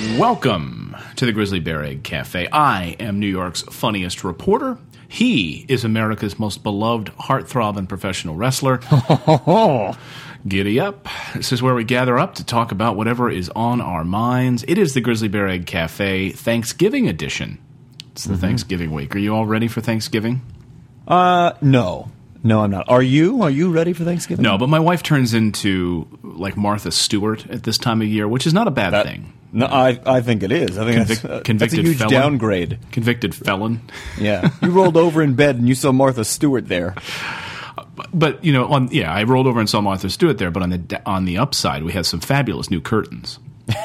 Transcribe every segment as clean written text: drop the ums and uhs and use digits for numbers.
Welcome to the Grizzly Bear Egg Cafe. I am New York's funniest reporter. He is America's most beloved heartthrob and professional wrestler. Giddy up. This is where we gather up to talk about whatever is on our minds. It is the Grizzly Bear Egg Cafe Thanksgiving edition. It's the Thanksgiving week. Are you all ready for Thanksgiving? No. No, I'm not. Are you? Are you ready for Thanksgiving? No, but my wife turns into like Martha Stewart at this time of year, which is not a bad thing. No, I think it is. I think that's a huge felon. downgrade. Convicted felon. Yeah. You rolled over in bed and you saw Martha Stewart there. But, you know, I rolled over and saw Martha Stewart there, but on the upside, we have some fabulous new curtains.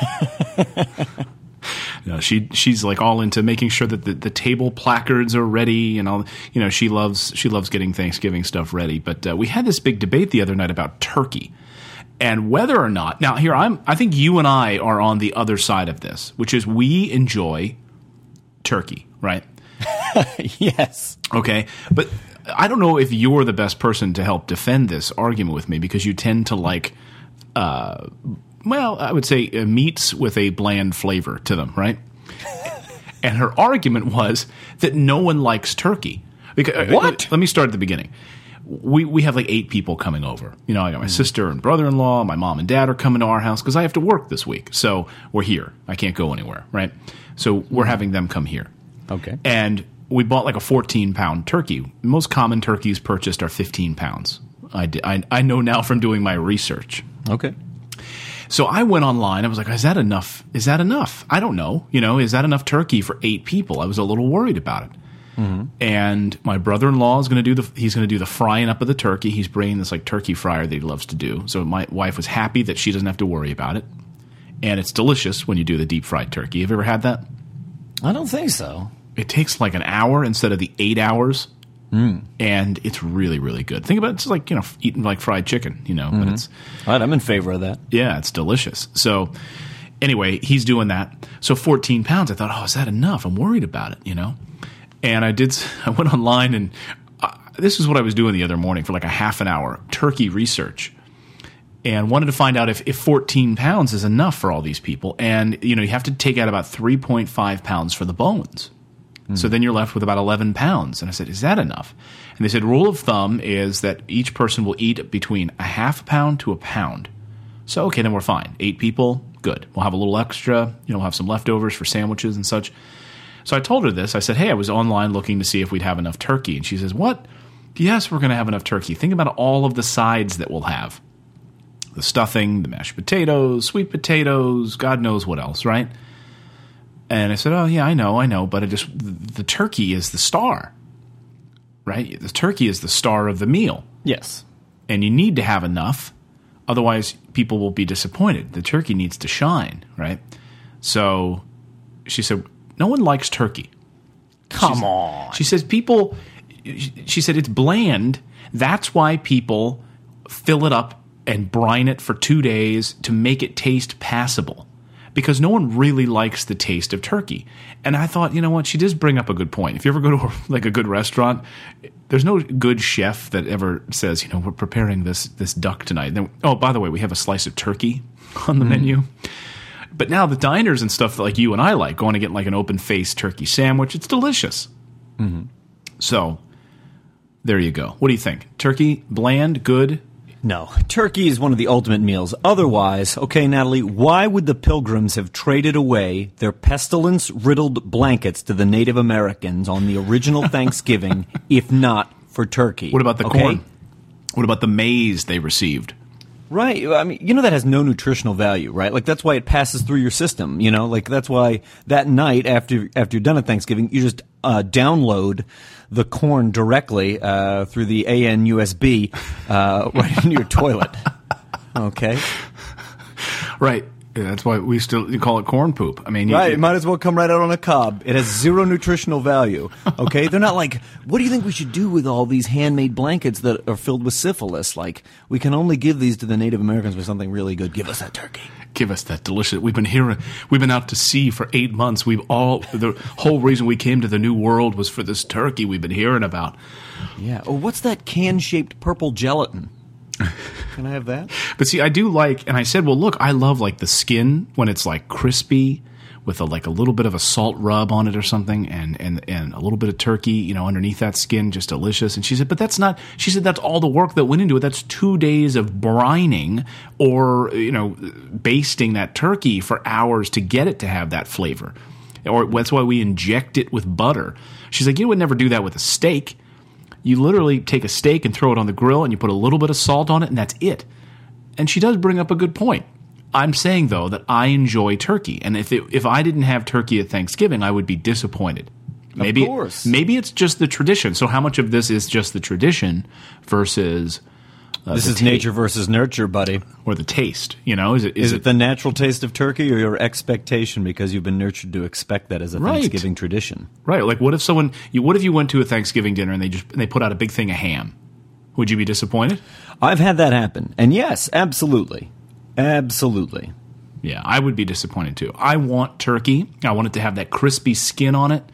You know, she's like all into making sure that the table placards are ready and all. You know, she loves getting Thanksgiving stuff ready. But we had this big debate the other night about turkey and whether or not. Now, here I think you and I are on the other side of this, which is we enjoy turkey, right? Yes. Okay, but I don't know if you're the best person to help defend this argument with me because you tend to like. Well, I would say meats with a bland flavor to them, right? And her argument was that no one likes turkey. Because, what? Let me start at the beginning. We have like 8 people coming over. You know, I got my sister and brother-in-law. My mom and dad are coming to our house because I have to work this week. So we're here. I can't go anywhere, right? So we're having them come here. Okay. And we bought like a 14-pound turkey. Most common turkeys purchased are 15 pounds. I know now from doing my research. Okay. So I went online. I was like, is that enough? Is that enough? I don't know. You know, is that enough turkey for 8 people? I was a little worried about it. Mm-hmm. And my brother-in-law is going to do the frying up of the turkey. He's bringing this like turkey fryer that he loves to do. So my wife was happy that she doesn't have to worry about it. And it's delicious when you do the deep fried turkey. Have you ever had that? I don't think so. It takes like an hour instead of the 8 hours. And it's really, really good. Think about it, it's like, you know, eating like fried chicken, you know, but it's all right, I'm in favor of that. Yeah, it's delicious. So anyway, he's doing that. So 14 pounds, I thought, oh, is that enough? I'm worried about it, you know? And I went online and this is what I was doing the other morning for like a half an hour, turkey research, and wanted to find out if 14 pounds is enough for all these people. And, you know, you have to take out about 3.5 pounds for the bones. So then you're left with about 11 pounds. And I said, is that enough? And they said, rule of thumb is that each person will eat between a half pound to a pound. So, okay, then we're fine. 8 people, good. We'll have a little extra. You know, we'll have some leftovers for sandwiches and such. So I told her this. I said, hey, I was online looking to see if we'd have enough turkey. And she says, what? Yes, we're going to have enough turkey. Think about all of the sides that we'll have. The stuffing, the mashed potatoes, sweet potatoes, God knows what else, right? And I said, oh, yeah, I know, but the turkey is the star, right? The turkey is the star of the meal. Yes. And you need to have enough, otherwise people will be disappointed. The turkey needs to shine, right? So she said, no one likes turkey. Come on. She said, it's bland. That's why people fill it up and brine it for 2 days to make it taste passable. Because no one really likes the taste of turkey. And I thought, you know what, she does bring up a good point. If you ever go to like a good restaurant, there's no good chef that ever says, you know, we're preparing this duck tonight. Then, oh, by the way, we have a slice of turkey on the menu. But now the diners and stuff that like you and I like, going to get like an open-faced turkey sandwich, it's delicious. Mm-hmm. So there you go. What do you think? Turkey, bland, good? No, turkey is one of the ultimate meals. Otherwise, okay, Natalie, why would the Pilgrims have traded away their pestilence-riddled blankets to the Native Americans on the original Thanksgiving if not for turkey? What about the corn? What about the maize they received? Right. I mean, you know that has no nutritional value, right? Like, that's why it passes through your system, you know? Like, that's why that night after you're done at Thanksgiving, you just download the corn directly through the AN USB right into your toilet. Okay? Right. Yeah, that's why you call it corn poop. I mean, right. It might as well come right out on a cob. It has zero nutritional value. Okay? They're not like, what do you think we should do with all these handmade blankets that are filled with syphilis? Like, we can only give these to the Native Americans for something really good. Give us that turkey. Give us that delicious. We've been out to sea for 8 months. The whole reason we came to the New World was for this turkey we've been hearing about. Yeah. Oh, what's that can-shaped purple gelatin? Can I have that? But see, I do like, and I said, well, look, I love like the skin when it's like crispy with like a little bit of a salt rub on it or something, and a little bit of turkey, underneath that skin, just delicious. And she said, but that's not. She said that's all the work that went into it. That's 2 days of brining or basting that turkey for hours to get it to have that flavor. Or that's why we inject it with butter. She's like, you would never do that with a steak. You literally take a steak and throw it on the grill, and you put a little bit of salt on it, and that's it. And she does bring up a good point. I'm saying, though, that I enjoy turkey. And if I didn't have turkey at Thanksgiving, I would be disappointed. Maybe, of course. Maybe it's just the tradition. So how much of this is just the tradition versus this is nature versus nurture, buddy. Or the taste, Is it the natural taste of turkey or your expectation because you've been nurtured to expect that as a Thanksgiving tradition? Right. Like what if you went to a Thanksgiving dinner and they put out a big thing of ham? Would you be disappointed? I've had that happen. And yes, absolutely. Absolutely. Yeah, I would be disappointed too. I want turkey. I want it to have that crispy skin on it.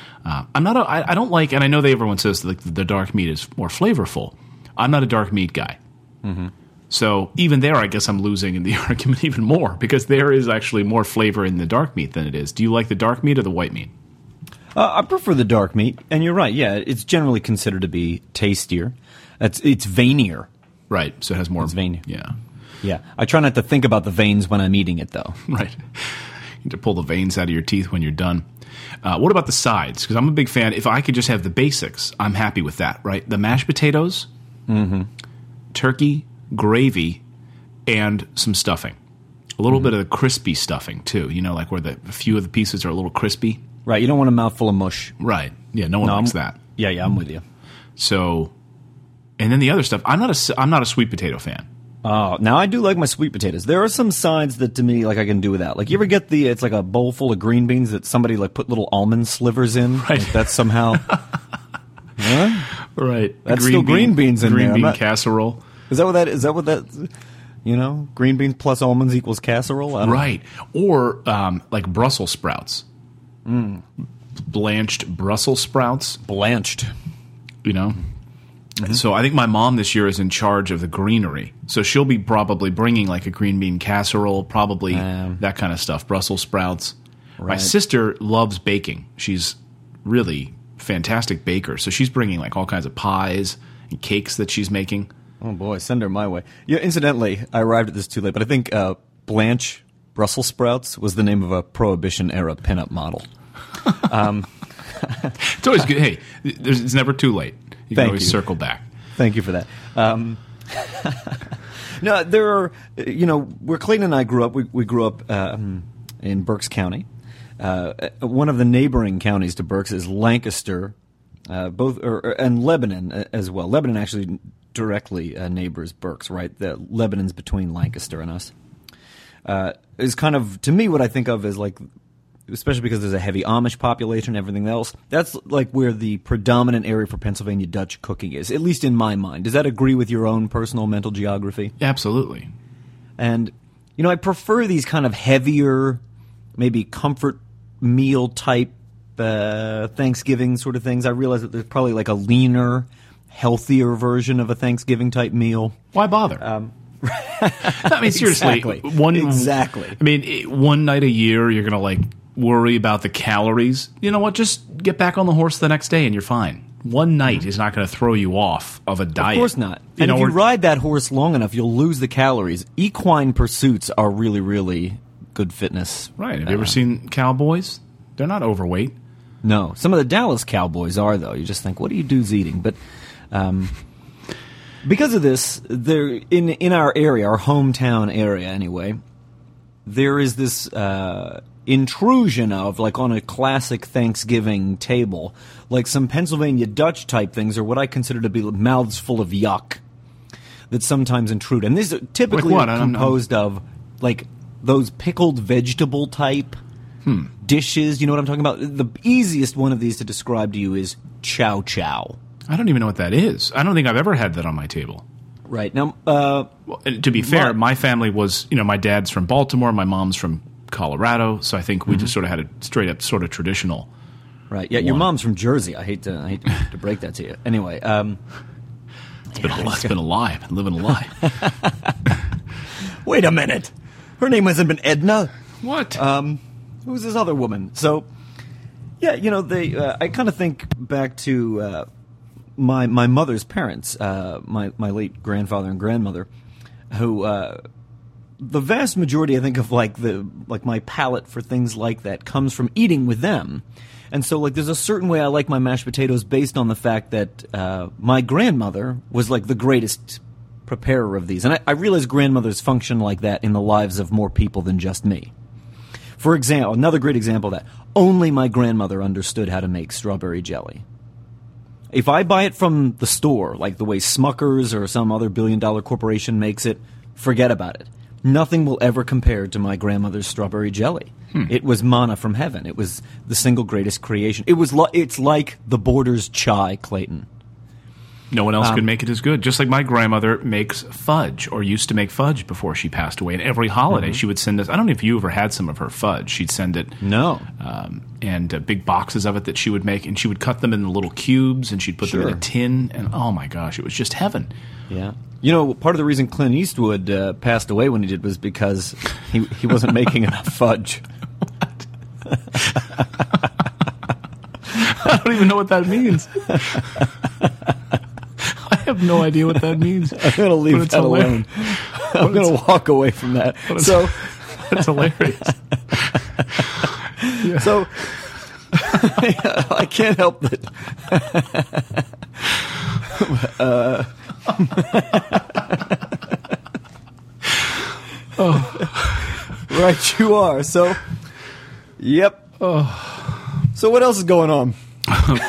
I don't like, and I know everyone says like the dark meat is more flavorful. I'm not a dark meat guy. Mm-hmm. So even there, I guess I'm losing in the argument even more because there is actually more flavor in the dark meat than it is. Do you like the dark meat or the white meat? I prefer the dark meat, and you're right. Yeah, it's generally considered to be tastier. It's veinier. Right, so it has more. It's veinier. Yeah. Yeah. I try not to think about the veins when I'm eating it, though. Right. You need to pull the veins out of your teeth when you're done. What about the sides? Because I'm a big fan. If I could just have the basics, I'm happy with that, right? The mashed potatoes, turkey, gravy, and some stuffing. A little bit of the crispy stuffing, too. Like where a few of the pieces are a little crispy. Right. You don't want a mouthful of mush. Right. Yeah, no one likes that. Yeah, I'm with you. So, and then the other stuff, I'm not a sweet potato fan. Oh, now I do like my sweet potatoes. There are some sides that to me, like I can do without. Like you ever get it's like a bowl full of green beans that somebody like put little almond slivers in? Right. Like that's somehow... Huh? Right. That's still green beans in there. Green bean casserole. Is that what that... green beans plus almonds equals casserole? I don't know. Or like Brussels sprouts. Blanched Brussels sprouts. Blanched. Mm-hmm. So I think my mom this year is in charge of the greenery. So she'll be probably bringing like a green bean casserole, probably that kind of stuff, Brussels sprouts. Right. My sister loves baking. She's really fantastic baker. So she's bringing like all kinds of pies and cakes that she's making. Oh, boy, send her my way. Yeah, incidentally, I arrived at this too late, but I think Blanche Brussels sprouts was the name of a Prohibition-era pinup model. It's always good. Hey, it's never too late. You can always circle back. Thank you for that. No, there are, where Clayton and I grew up, we grew up in Berks County. One of the neighboring counties to Berks is Lancaster, and Lebanon as well. Lebanon actually directly neighbors Berks, right? The Lebanon's between Lancaster and us. Is kind of, to me, what I think of as like, especially because there's a heavy Amish population and everything else, that's like where the predominant area for Pennsylvania Dutch cooking is, at least in my mind. Does that agree with your own personal mental geography? Absolutely. And, I prefer these kind of heavier, maybe comfort meal type Thanksgiving sort of things. I realize that there's probably like a leaner, healthier version of a Thanksgiving type meal. Why bother? I mean, seriously. Exactly. I mean, one night a year, you're going to like worry about the calories. You know what? Just get back on the horse the next day and you're fine. One night is not going to throw you off of a diet. Of course not. And if you ride that horse long enough, you'll lose the calories. Equine pursuits are really, really good fitness. Right. Have you ever seen cowboys? They're not overweight. No. Some of the Dallas Cowboys are, though. You just think, what are you dudes eating? But because of this, there in our area, our hometown area anyway, there is this intrusion of, like on a classic Thanksgiving table, like some Pennsylvania Dutch type things, or what I consider to be mouths full of yuck that sometimes intrude. And these are typically composed of like those pickled vegetable type dishes. You know what I'm talking about? The easiest one of these to describe to you is chow chow. I don't even know what that is. I don't think I've ever had that on my table. Right. Now, to be fair, my family was, my dad's from Baltimore, my mom's from Colorado, so I think we just sort of had a straight up sort of traditional. Right. Yeah, your mom's from Jersey. I hate to break that to you. Anyway, it's been a lie. I've been living a lie. Wait a minute. Her name hasn't been Edna. What? who's this other woman? So, yeah, they. I kind of think back to my mother's parents, my late grandfather and grandmother, who the vast majority, I think, of my palate for things like that comes from eating with them. And so, there's a certain way I like my mashed potatoes based on the fact that my grandmother was, the greatest preparer of these. And I realize grandmothers function like that in the lives of more people than just me. For example, another great example of that, only my grandmother understood how to make strawberry jelly. If I buy it from the store, like the way Smucker's or some other billion-dollar corporation makes it, forget about it. Nothing will ever compare to my grandmother's strawberry jelly. It was manna from heaven. It was the single greatest creation. It's like the Borders chai, Clayton. No one else could make it as good. Just like my grandmother makes fudge, or used to make fudge before she passed away. And every holiday she would send us, I don't know if you ever had some of her fudge. She'd send it. No. And big boxes of it that she would make. And she would cut them in little cubes, and she'd put them in a tin. And oh my gosh, it was just heaven. Yeah. Part of the reason Clint Eastwood passed away when he did was because he wasn't making enough fudge. I don't even know what that means. I have no idea what that means. I'm going to leave that alone. I'm going to walk away from that. So that's hilarious. Yeah. So I can't help it. Right, you are. So, yep. So what else is going on? Oh,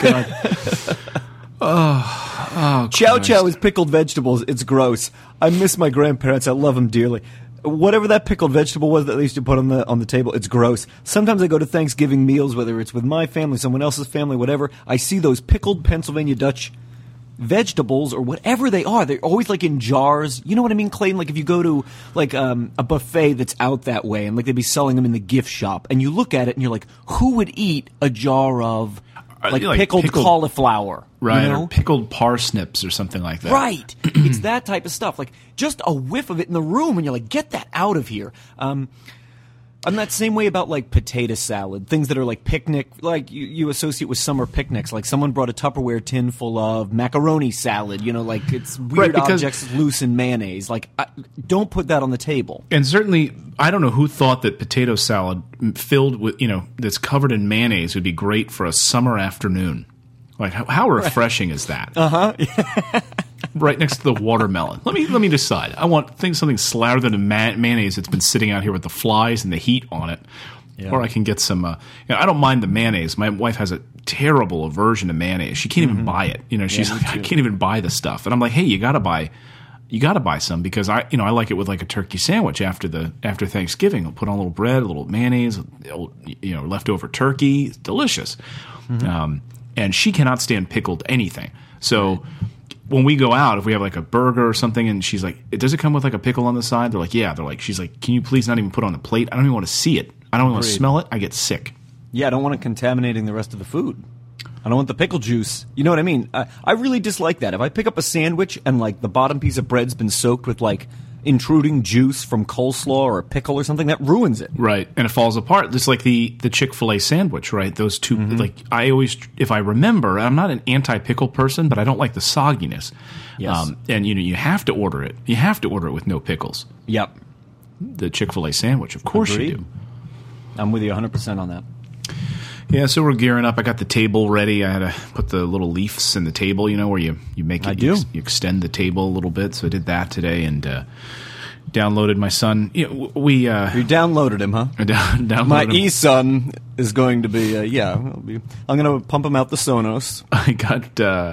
God. Chow chow is pickled vegetables. It's gross. I miss my grandparents. I love them dearly. Whatever that pickled vegetable was that they used to put on the table, it's gross. Sometimes I go to Thanksgiving meals, whether it's with my family, someone else's family, whatever. I see those pickled Pennsylvania Dutch vegetables or whatever they are. They're always in jars. You know what I mean, Clayton? If you go to a buffet that's out that way, and they'd be selling them in the gift shop, and you look at it and you're like, who would eat a jar of pickled cauliflower? Right, or pickled parsnips or something like that. Right. It's that type of stuff. Just a whiff of it in the room, and you're like, get that out of here. I'm that same way about potato salad, things that are picnic, you associate with summer picnics. Someone brought a Tupperware tin full of macaroni salad, it's weird objects loose in mayonnaise. Don't put that on the table. And certainly, I don't know who thought that potato salad filled with, that's covered in mayonnaise would be great for a summer afternoon. How refreshing is that? Uh-huh. Right next to the watermelon. Let me decide. I want something slathered in mayonnaise that's been sitting out here with the flies and the heat on it. Yeah. Or I can get some. I don't mind the mayonnaise. My wife has a terrible aversion to mayonnaise. She can't even buy it. She's I can't even buy the stuff. And I'm like, hey, you got to buy some because I like it with a turkey sandwich after Thanksgiving. I'll put on a little bread, a little mayonnaise, leftover turkey. It's delicious. Mm-hmm. And she cannot stand pickled anything. So when we go out, if we have a burger or something, and she's like, does it come with a pickle on the side? They're like, yeah. They're like, she's like, can you please not even put it on the plate? I don't even want to see it. I don't want to smell it. I get sick. Yeah, I don't want it contaminating the rest of the food. I don't want the pickle juice. You know what I mean? I really dislike that. If I pick up a sandwich and the bottom piece of bread's been soaked with intruding juice from coleslaw or a pickle or something, that ruins it. Right, and it falls apart. It's like the Chick-fil-A sandwich, right? Those two, I always, if I remember, I'm not an anti-pickle person, but I don't like the sogginess. Yes. And you have to order it. You have to order it with no pickles. Yep. The Chick-fil-A sandwich, of course Agreed. You do. I'm with you 100% on that. Yeah, so we're gearing up. I got the table ready. I had to put the little leaves in the table, where you make it. You extend the table a little bit. So I did that today and downloaded my son. You downloaded him, huh? Downloaded my him. E-son is going to be, I'm going to pump him out the Sonos. I got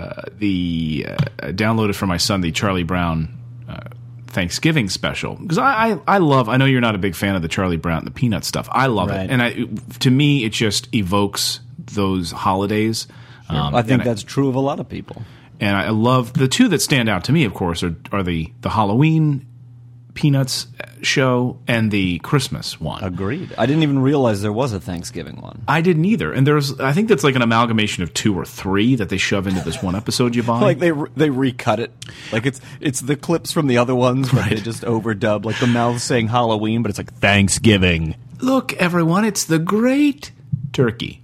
downloaded for my son the Charlie Brown Thanksgiving special because I love. I know you're not a big fan of the Charlie Brown, the peanut stuff. I love it, and to me, it just evokes those holidays. Sure. I think that's true of a lot of people. And I love the two that stand out to me. Of course, are the Halloween Peanuts show and the Christmas one. Agreed. I didn't even realize there was a Thanksgiving one. I didn't either. And I think that's an amalgamation of 2 or 3 that they shove into this one episode you buy. They recut it. It's the clips from the other ones, but they just overdub. The mouth saying Halloween, but it's Thanksgiving. look, everyone, it's the Great Turkey.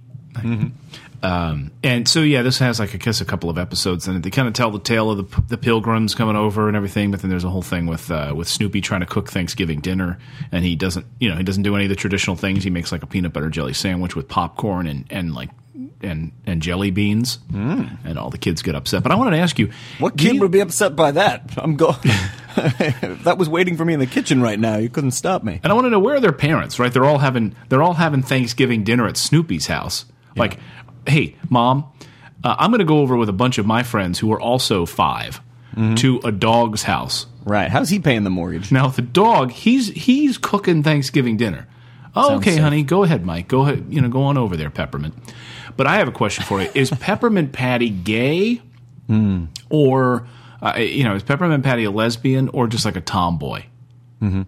And so, yeah, this has, like, I guess, a couple of episodes in it. They kind of tell the tale of the Pilgrims coming over and everything, but then there's a whole thing with Snoopy trying to cook Thanksgiving dinner, and he doesn't do any of the traditional things. He makes, like, a peanut butter jelly sandwich with popcorn and jelly beans, and all the kids get upset. But I wanted to ask you, what kid would be upset by that? That was waiting for me in the kitchen right now. You couldn't stop me. And I want to know, where are their parents? Right, they're all having Thanksgiving dinner at Snoopy's house. Yeah. Like, hey, Mom, I'm going to go over with a bunch of my friends who are also 5 to a dog's house. Right. How's he paying the mortgage? Now, the dog, he's cooking Thanksgiving dinner. Oh, Sounds okay, safe. honey. Go ahead, Mike. Go ahead. Go on over there, Peppermint. But I have a question for you. Is Peppermint Patty gay? Or, is Peppermint Patty a lesbian or just like a tomboy? Mm-hmm.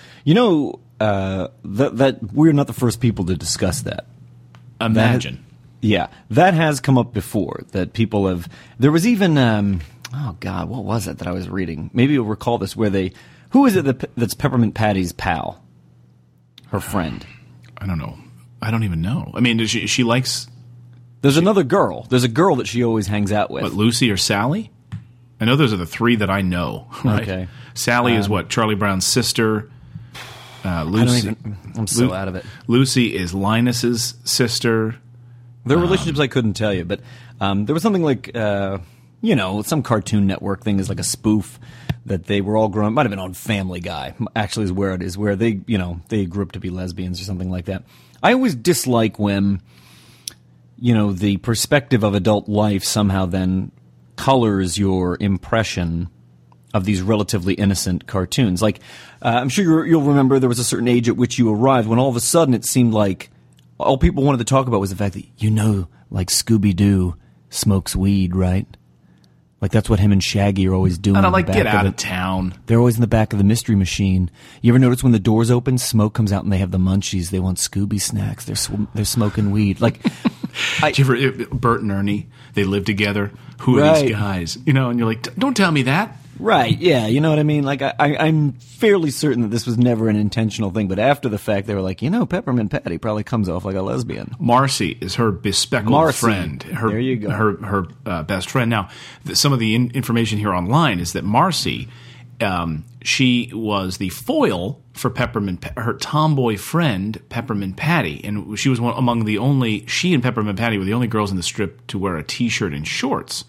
That we're not the first people to discuss that. Imagine. That has come up before, that people have... There was even... oh, God, what was it that I was reading? Maybe you'll recall this, where they... Who is it that's Peppermint Patty's pal? Her friend. I don't know. I don't even know. I mean, she likes... There's another girl. There's a girl that she always hangs out with. What, Lucy or Sally? I know those are the 3 that I know, right? Okay. Sally is what? Charlie Brown's sister. Lucy. I'm so out of it. Lucy is Linus's sister. There are relationships I couldn't tell you, but there was something like, some Cartoon Network thing is like a spoof that they were all grown. Might have been on Family Guy. Actually, is where it is, where they grew up to be lesbians or something like that. I always dislike when, the perspective of adult life somehow then colors your impression of these relatively innocent cartoons. Like, I'm sure you'll remember there was a certain age at which you arrived when all of a sudden it seemed like all people wanted to talk about was the fact that, like Scooby-Doo smokes weed, right? Like, that's what him and Shaggy are always doing. And I'm like, get out of town. They're always in the back of the Mystery Machine. You ever notice when the doors open, smoke comes out and they have the munchies? They want Scooby snacks. They're smoking weed. Like, Did you ever, Bert and Ernie, they live together. Who are these guys? And you're like, don't tell me that. Right, yeah, you know what I mean? Like, I'm fairly certain that this was never an intentional thing, but after the fact, they were like, Peppermint Patty probably comes off like a lesbian. Marcy is her bespectacled friend. There you go. Her best friend. Now, some of the information here online is that Marcy, she was the foil for her tomboy friend, Peppermint Patty, and she was she and Peppermint Patty were the only girls in the strip to wear a T-shirt and shorts.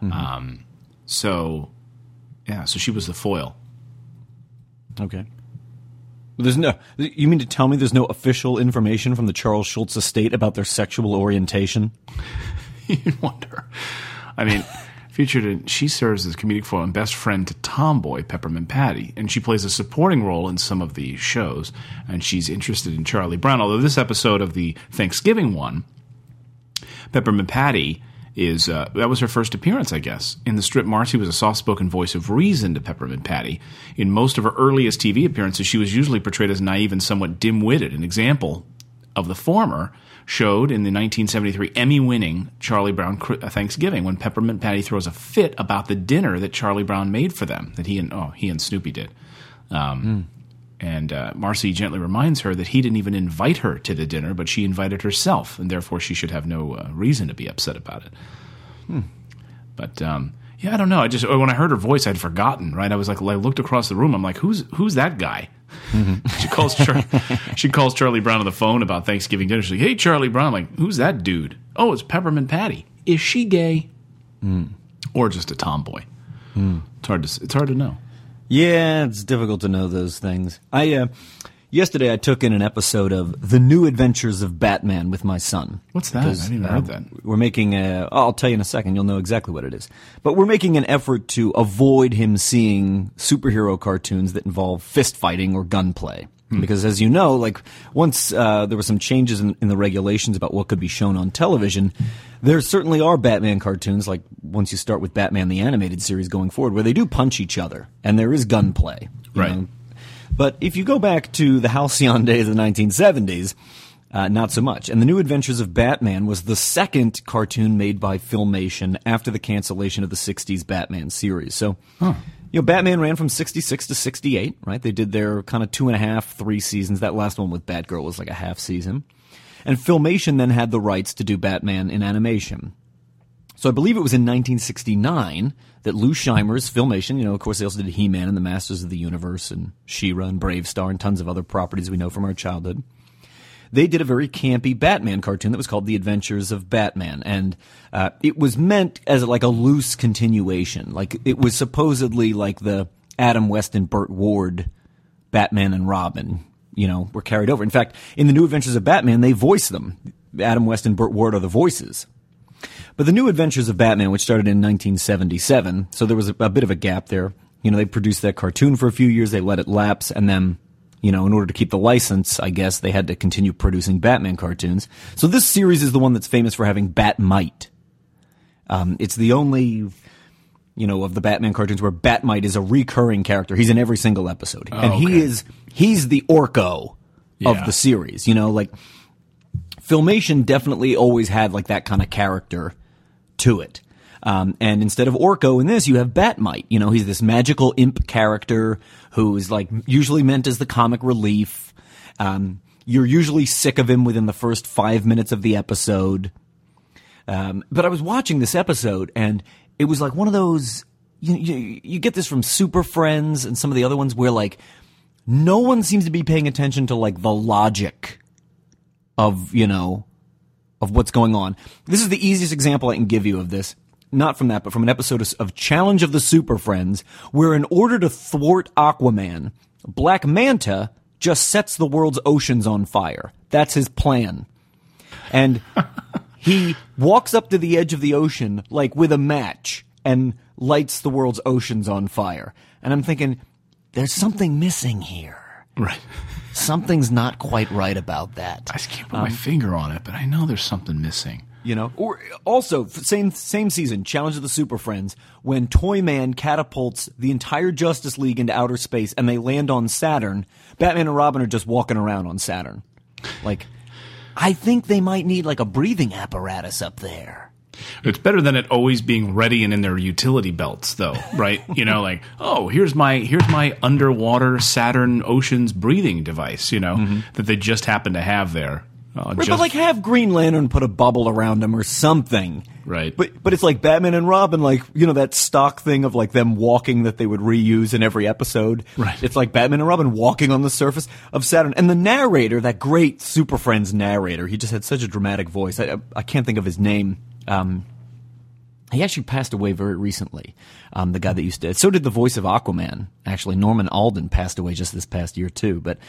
So she was the foil. Okay. You mean to tell me there's no official information from the Charles Schultz estate about their sexual orientation? You wonder. I mean, she serves as comedic foil and best friend to tomboy Peppermint Patty, and she plays a supporting role in some of the shows, and she's interested in Charlie Brown. Although this episode of the Thanksgiving one, Peppermint Patty that was her first appearance, I guess. In the strip, Marcy was a soft-spoken voice of reason to Peppermint Patty. In most of her earliest TV appearances, she was usually portrayed as naive and somewhat dim-witted. An example of the former showed in the 1973 Emmy-winning Charlie Brown Thanksgiving, when Peppermint Patty throws a fit about the dinner that Charlie Brown made for them, that he and Snoopy did. And Marcy gently reminds her that he didn't even invite her to the dinner, but she invited herself, and therefore she should have no reason to be upset about it. But I don't know. When I heard her voice, I'd forgotten. Right? I looked across the room. I'm like, who's that guy? She calls Charlie Brown on the phone about Thanksgiving dinner. She's like, hey, Charlie Brown. I'm like, who's that dude? Oh, it's Peppermint Patty. Is she gay? Or just a tomboy? It's hard to know. Yeah, it's difficult to know those things. Yesterday I took in an episode of The New Adventures of Batman with my son. What's that? I haven't even heard that. We're making I'll tell you in a second. You'll know exactly what it is. But we're making an effort to avoid him seeing superhero cartoons that involve fist fighting or gunplay. Because as you know, like once there were some changes in the regulations about what could be shown on television, there certainly are Batman cartoons, like once you start with Batman the Animated Series going forward, where they do punch each other, and there is gunplay. Right. Know? But if you go back to the halcyon days of the 1970s, not so much. And The New Adventures of Batman was the second cartoon made by Filmation after the cancellation of the 60s Batman series. So Batman ran from 66 to 68, right? They did their kind of 2.5, 3 seasons. That last one with Batgirl was like a half season. And Filmation then had the rights to do Batman in animation. So I believe it was in 1969 that Lou Scheimer's Filmation, of course they also did He-Man and the Masters of the Universe and She-Ra and Brave Star and tons of other properties we know from our childhood. They did a very campy Batman cartoon that was called The Adventures of Batman, and it was meant as like a loose continuation. Like it was supposedly like the Adam West and Burt Ward Batman and Robin, were carried over. In fact, in the New Adventures of Batman, they voice them. Adam West and Burt Ward are the voices. But the New Adventures of Batman, which started in 1977, so there was a bit of a gap there. They produced that cartoon for a few years, they let it lapse, and then in order to keep the license, I guess, they had to continue producing Batman cartoons. So this series is the one that's famous for having Batmite. It's the only, of the Batman cartoons where Batmite is a recurring character. He's in every single episode. And he's the Orko of the series. Filmation definitely always had like that kind of character to it. And instead of Orko in this, you have Batmite. He's this magical imp character who is like usually meant as the comic relief. You're usually sick of him within the first 5 minutes of the episode. But I was watching this episode and it was like one of those, you get this from Super Friends and some of the other ones where like no one seems to be paying attention to like the logic of what's going on. This is the easiest example I can give you of this. Not from that, but from an episode of Challenge of the Super Friends, where in order to thwart Aquaman, Black Manta just sets the world's oceans on fire. That's his plan. And he walks up to the edge of the ocean, like with a match, and lights the world's oceans on fire. And I'm thinking, there's something missing here. Right. Something's not quite right about that. I just can't put my finger on it, but I know there's something missing. Or also, same season, Challenge of the Super Friends, when Toyman catapults the entire Justice League into outer space and they land on Saturn, Batman and Robin are just walking around on Saturn. Like, I think they might need like a breathing apparatus up there. It's better than it always being ready and in their utility belts, though, right? Like, oh, here's my underwater Saturn Oceans breathing device, that they just happen to have there. Right, but like have Green Lantern put a bubble around him or something. Right. But it's like Batman and Robin, like, that stock thing of like them walking that they would reuse in every episode. Right. It's like Batman and Robin walking on the surface of Saturn. And the narrator, that great Super Friends narrator, he just had such a dramatic voice. I can't think of his name. He actually passed away very recently. The guy that used to, so did the voice of Aquaman. Actually, Norman Alden passed away just this past year too. But,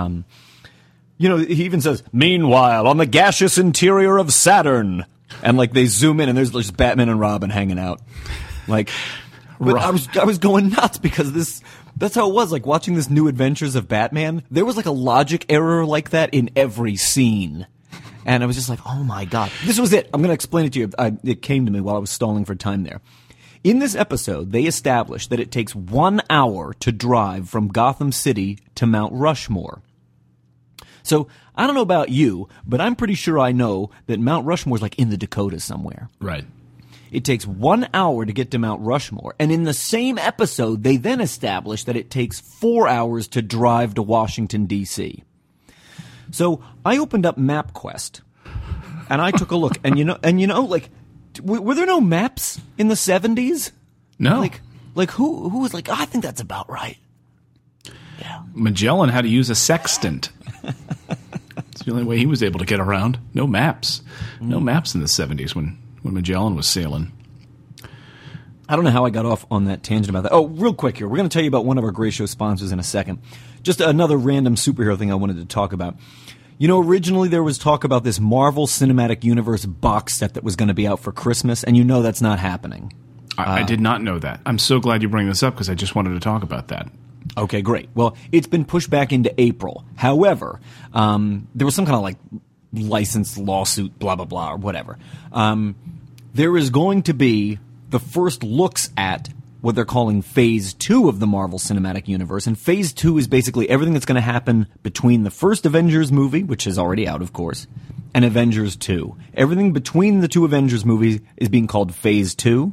he even says, "Meanwhile, on the gaseous interior of Saturn," and like they zoom in and there's just Batman and Robin hanging out. Like, but I was going nuts because that's how it was. Like watching this New Adventures of Batman, there was like a logic error like that in every scene. And I was just like, oh my God. This was it. I'm going to explain it to you. It came to me while I was stalling for time there. In this episode, they established that it takes 1 hour to drive from Gotham City to Mount Rushmore. So, I don't know about you, but I'm pretty sure I know that Mount Rushmore is like in the Dakotas somewhere. Right. It takes 1 hour to get to Mount Rushmore. And in the same episode, they then established that it takes 4 hours to drive to Washington, D.C. So I opened up MapQuest, and I took a look, and like, were there no maps in the 70s? No. Like who was like, I think that's about right. Yeah. Magellan had to use a sextant. It's the only way he was able to get around. No maps. No maps in the 70s when Magellan was sailing. I don't know how I got off on that tangent about that. Oh, real quick here. We're going to tell you about one of our Gray Show sponsors in a second. Just another random superhero thing I wanted to talk about. Originally there was talk about this Marvel Cinematic Universe box set that was going to be out for Christmas, and that's not happening. I did not know that. I'm so glad you bring this up because I just wanted to talk about that. Okay, great. Well, it's been pushed back into April. However, there was some kind of like license lawsuit, blah, blah, blah, or whatever. There is going to be the first looks at what they're calling Phase 2 of the Marvel Cinematic Universe. And Phase 2 is basically everything that's going to happen between the first Avengers movie, which is already out, of course, and Avengers 2. Everything between the two Avengers movies is being called Phase 2.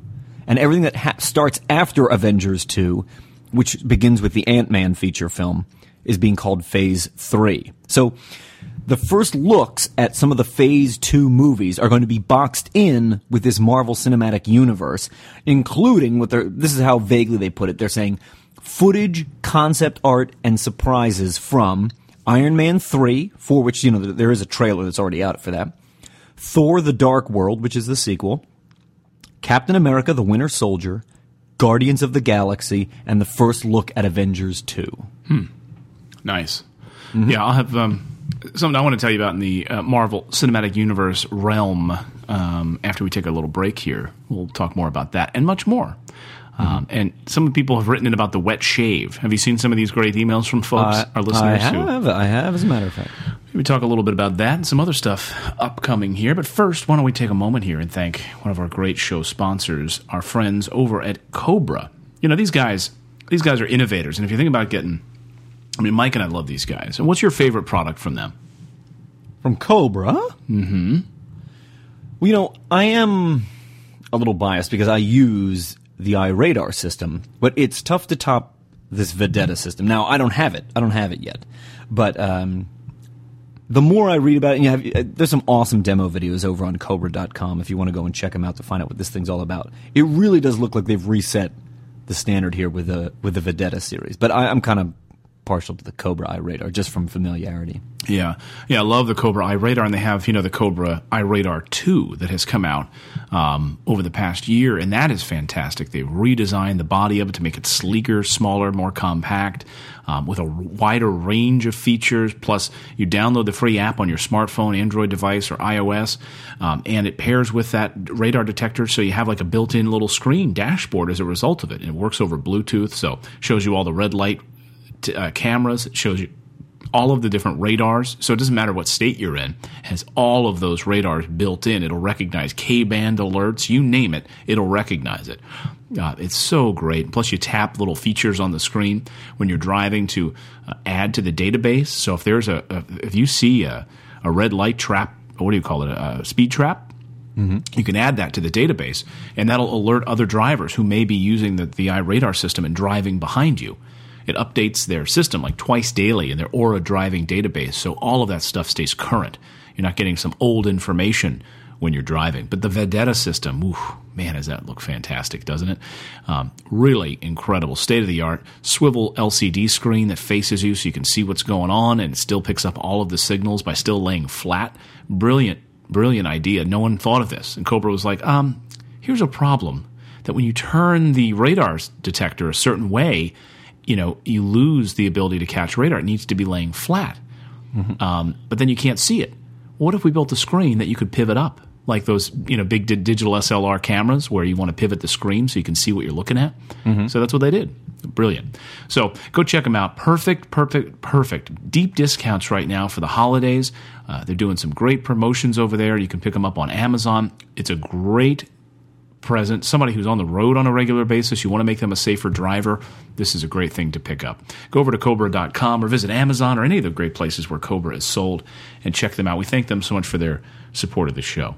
and everything that starts after Avengers 2, which begins with the Ant-Man feature film, is being called Phase 3. So the first looks at some of the Phase 2 movies are going to be boxed in with this Marvel Cinematic Universe, including this is how vaguely they put it. They're saying footage, concept art, and surprises from Iron Man 3, for which, there is a trailer that's already out for that. Thor: The Dark World, which is the sequel. Captain America: The Winter Soldier. Guardians of the Galaxy, and the first look at Avengers 2. Nice. Mm-hmm. Yeah, I'll have something I want to tell you about in the Marvel Cinematic Universe realm after we take a little break here. We'll talk more about that and much more. And some people have written in about the wet shave. Have you seen some of these great emails from folks, our listeners? I have, as a matter of fact. We talk a little bit about that and some other stuff upcoming here. But first, why don't we take a moment here and thank one of our great show sponsors, our friends over at Cobra. These guys are innovators. And if you think about Mike and I love these guys. And what's your favorite product from them? From Cobra? Mm-hmm. Well, I am a little biased because I use the iRadar system, but it's tough to top this Vedetta system. Now, I don't have it yet, but the more I read about it, there's some awesome demo videos over on Cobra.com if you want to go and check them out to find out what this thing's all about. It really does look like they've reset the standard here with the Vedetta series, but I'm kind of partial to the Cobra iRadar just from familiarity. Yeah, I love the Cobra iRadar, and they have the Cobra iRadar 2 that has come out over the past year, and that is fantastic. They've redesigned the body of it to make it sleeker, smaller, more compact, with a wider range of features. Plus, you download the free app on your smartphone, Android device, or iOS, and it pairs with that radar detector, so you have like a built-in little screen dashboard as a result of it, and it works over Bluetooth, so shows you all the red light cameras. It shows you all of the different radars, so it doesn't matter what state you're in. It has all of those radars built in. It'll recognize K-band alerts, you name it, it'll recognize it. It's so great. Plus, you tap little features on the screen when you're driving to add to the database. So if there's if you see a red light trap, what do you call it, a speed trap, you can add that to the database, and that'll alert other drivers who may be using the iRadar system and driving behind you. It updates their system like twice daily in their Aura driving database, so all of that stuff stays current. You're not getting some old information when you're driving. But the Vedetta system, man, does that look fantastic, doesn't it? Really incredible, state-of-the-art swivel LCD screen that faces you so you can see what's going on, and it still picks up all of the signals by still laying flat. Brilliant idea. No one thought of this. And Cobra was like, here's a problem, that when you turn the radar detector a certain way, you lose the ability to catch radar. It needs to be laying flat. But then you can't see it. What if we built a screen that you could pivot up, like those big digital SLR cameras where you want to pivot the screen so you can see what you're looking at? So that's what they did. Brilliant. So go check them out. Perfect. Deep discounts right now for the holidays. They're doing some great promotions over there. You can pick them up on Amazon. It's a great present. Somebody who's on the road on a regular basis, you want to make them a safer driver, this is a great thing to pick up. Go over to Cobra.com or visit Amazon or any of the great places where Cobra is sold and check them out. We thank them so much for their support of the show.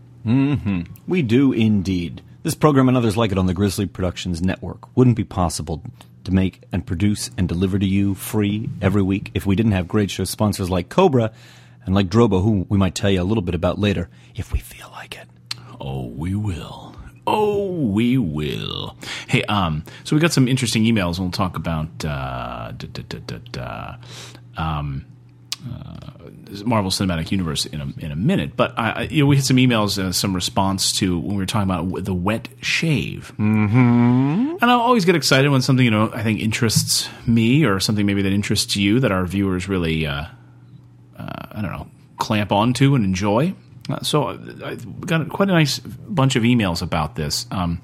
We do indeed. This program and others like it on the Grizzly Productions Network wouldn't be possible to make and produce and deliver to you free every week if we didn't have great show sponsors like Cobra and like Drobo, who we might tell you a little bit about later if we feel like it. Oh, we will. Hey, so we got some interesting emails, and we'll talk about Marvel Cinematic Universe in a minute. But we had some emails, some response to when we were talking about the wet shave. And I always get excited when something I think interests me, or something maybe that interests you, that our viewers really clamp onto and enjoy. So I got quite a nice bunch of emails about this.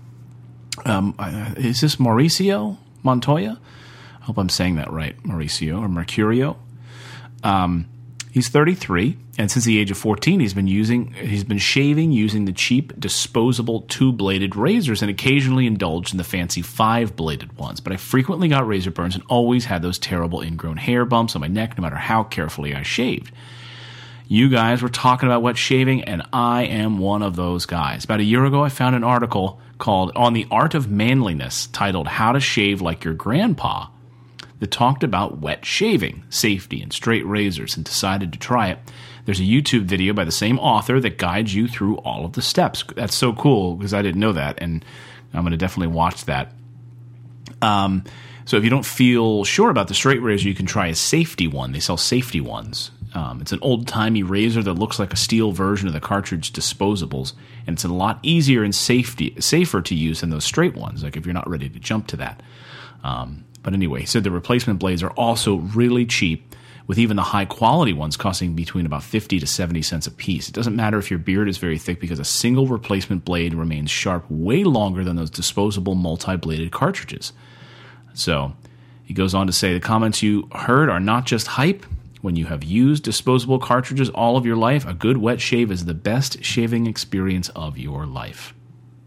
Is this Mauricio Montoya? I hope I'm saying that right, Mauricio or Mercurio. He's 33, and since the age of 14, he's been shaving using the cheap disposable 2-bladed razors, and occasionally indulged in the fancy 5-bladed ones. But I frequently got razor burns and always had those terrible ingrown hair bumps on my neck, no matter how carefully I shaved. You guys were talking about wet shaving, and I am one of those guys. About a year ago, I found an article called On the Art of Manliness, titled How to Shave Like Your Grandpa, that talked about wet shaving, safety, and straight razors, and decided to try it. There's a YouTube video by the same author that guides you through all of the steps. That's so cool, because I didn't know that, and I'm going to definitely watch that. So if you don't feel sure about the straight razor, you can try a safety one. They sell safety ones. It's an old-timey razor that looks like a steel version of the cartridge disposables, and it's a lot easier and safer to use than those straight ones, like if you're not ready to jump to that. But anyway, he said the replacement blades are also really cheap, with even the high-quality ones costing between about 50 to 70 cents a piece. It doesn't matter if your beard is very thick, because a single replacement blade remains sharp way longer than those disposable multi-bladed cartridges. So he goes on to say, the comments you heard are not just hype. When you have used disposable cartridges all of your life, a good wet shave is the best shaving experience of your life.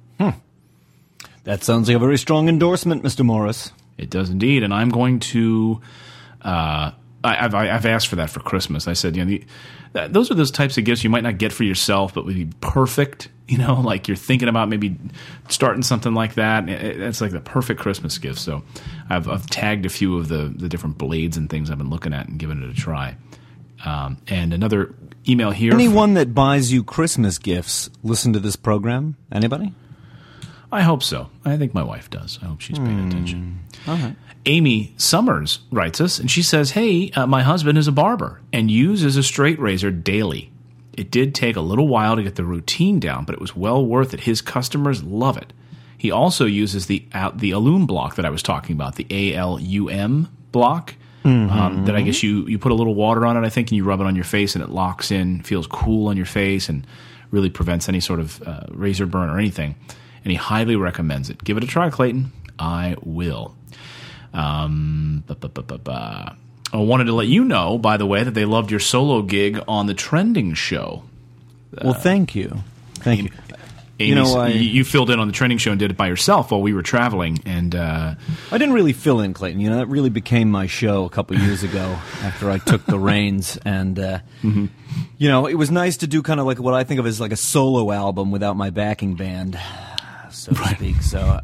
That sounds like a very strong endorsement, Mr. Morris. It does indeed, and I'm going to. I've asked for that for Christmas. I said, those are those types of gifts you might not get for yourself, but would be perfect. Like you're thinking about maybe starting something like that. It's like the perfect Christmas gift. So I've tagged a few of the different blades and things I've been looking at and given it a try. And another email here. Anyone that buys you Christmas gifts listen to this program? Anybody? I hope so. I think my wife does. I hope she's paying attention. All right. Amy Summers writes us, and she says, hey, my husband is a barber and uses a straight razor daily. It did take a little while to get the routine down, but it was well worth it. His customers love it. He also uses the Alum block that I was talking about, the ALUM block, that I guess you put a little water on it, I think, and you rub it on your face, and it locks in, feels cool on your face, and really prevents any sort of razor burn or anything. And he highly recommends it. Give it a try, Clayton. I will. I wanted to let you know, by the way, that they loved your solo gig on the Trending Show. Well, thank you. Thank you. You filled in on the Trending Show and did it by yourself while we were traveling. And I didn't really fill in, Clayton. That really became my show a couple years ago after I took the reins. And, it was nice to do kind of like what I think of as like a solo album without my backing band, so to speak. So,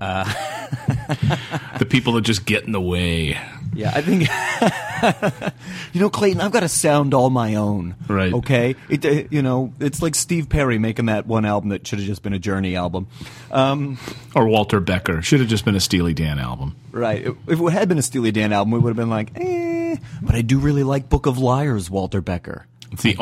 the people that just get in the way. Yeah, I think, Clayton, I've got a sound all my own. Right. Okay? It's like Steve Perry making that one album that should have just been a Journey album. Or Walter Becker. Should have just been a Steely Dan album. Right. If it had been a Steely Dan album, we would have been like, But I do really like Book of Liars, Walter Becker. It's the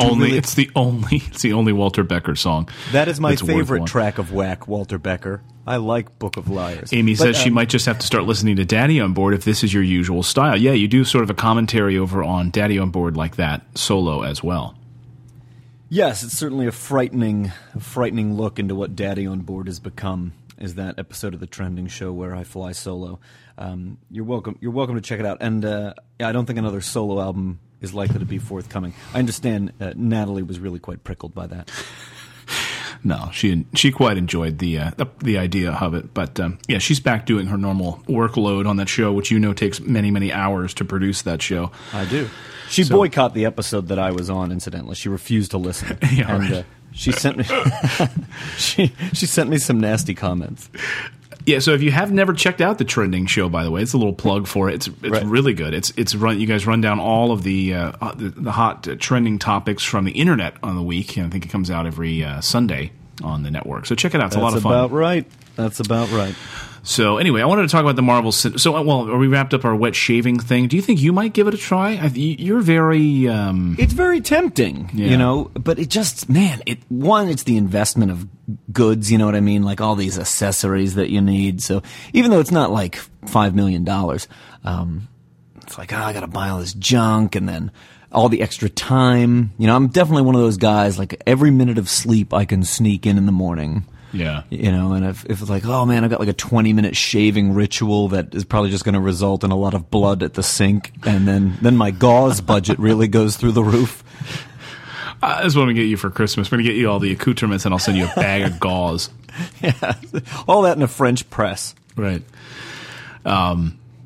only Walter Becker song. That is my favorite track of Whack, Walter Becker. I like Book of Liars. Amy says she might just have to start listening to Daddy on Board if this is your usual style. Yeah, you do sort of a commentary over on Daddy on Board like that, solo as well. Yes, it's certainly a frightening look into what Daddy on Board has become, is that episode of the Trending Show where I fly solo. You're welcome to check it out. And I don't think another solo album is likely to be forthcoming. I understand Natalie was really quite prickled by that. No, she quite enjoyed the idea of it, but she's back doing her normal workload on that show, which takes many, many hours to produce that show. I do. She boycotted the episode that I was on. Incidentally, she refused to listen. Yeah, right. She sent me she sent me some nasty comments. Yeah, so if you have never checked out the Trending Show, by the way, it's a little plug for it. It's right. Really good. It's run. You guys run down all of the hot trending topics from the internet on the week. I think it comes out every Sunday on the network. So check it out. It's a lot of fun. That's about right. So anyway, I wanted to talk about the Marvel. So are we wrapped up our wet shaving thing? Do you think you might give it a try? You're very. It's very tempting, but it just it's the investment of goods. You know what I mean? Like all these accessories that you need. So even though it's not like $5 million, it's like I got to buy all this junk and then all the extra time. I'm definitely one of those guys. Like every minute of sleep, I can sneak in the morning. Yeah. And if it's like, oh man, I've got like a 20-minute shaving ritual that is probably just going to result in a lot of blood at the sink, and then my gauze budget really goes through the roof. That's what I'm going to get you for Christmas. We're going to get you all the accoutrements, and I'll send you a bag of gauze. Yeah. All that in a French press. Right.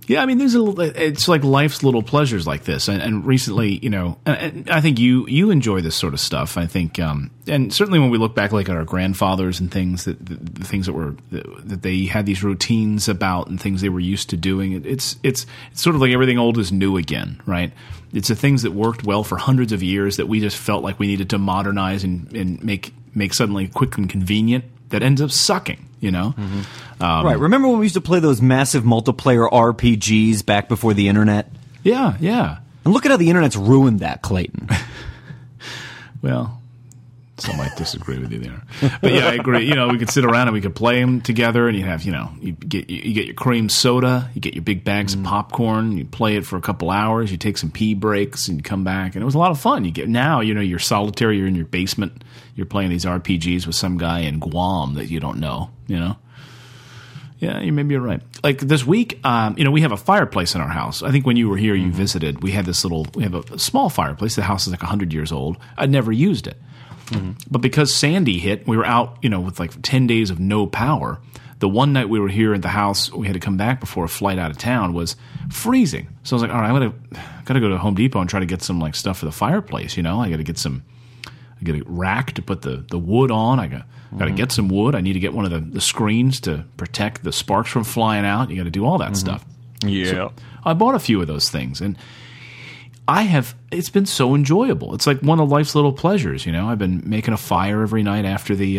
Yeah, I mean, it's like life's little pleasures like this. And recently, and I think you enjoy this sort of stuff. I think, and certainly when we look back like at our grandfathers and things the things that they had these routines about and things they were used to doing, it's sort of like everything old is new again, right? It's the things that worked well for hundreds of years that we just felt like we needed to modernize and make suddenly quick and convenient that ends up sucking. Right. Remember when we used to play those massive multiplayer RPGs back before the internet? Yeah, yeah. And look at how the internet's ruined that, Clayton. Well, some might disagree with you there, but yeah, I agree. We could sit around and we could play them together, and you have, you get your cream soda, you get your big bags of popcorn, you play it for a couple hours, you take some pee breaks, and you come back, and it was a lot of fun. You're solitary, you're in your basement, you're playing these RPGs with some guy in Guam that you don't know, Yeah, maybe you're right. Like this week, we have a fireplace in our house. I think when you were here, you visited. We have a small fireplace. The house is like 100 years old. I'd never used it. But because Sandy hit, we were out, with like 10 days of no power. The one night we were here at the house, we had to come back before a flight out of town, was freezing. So I was like, all right, I gotta go to Home Depot and try to get some like stuff for the fireplace. I get a rack to put the wood on. I got to get some wood. I need to get one of the screens to protect the sparks from flying out. You got to do all that stuff. Yeah. So I bought a few of those things, and it's been so enjoyable. It's like one of life's little pleasures. I've been making a fire every night after the,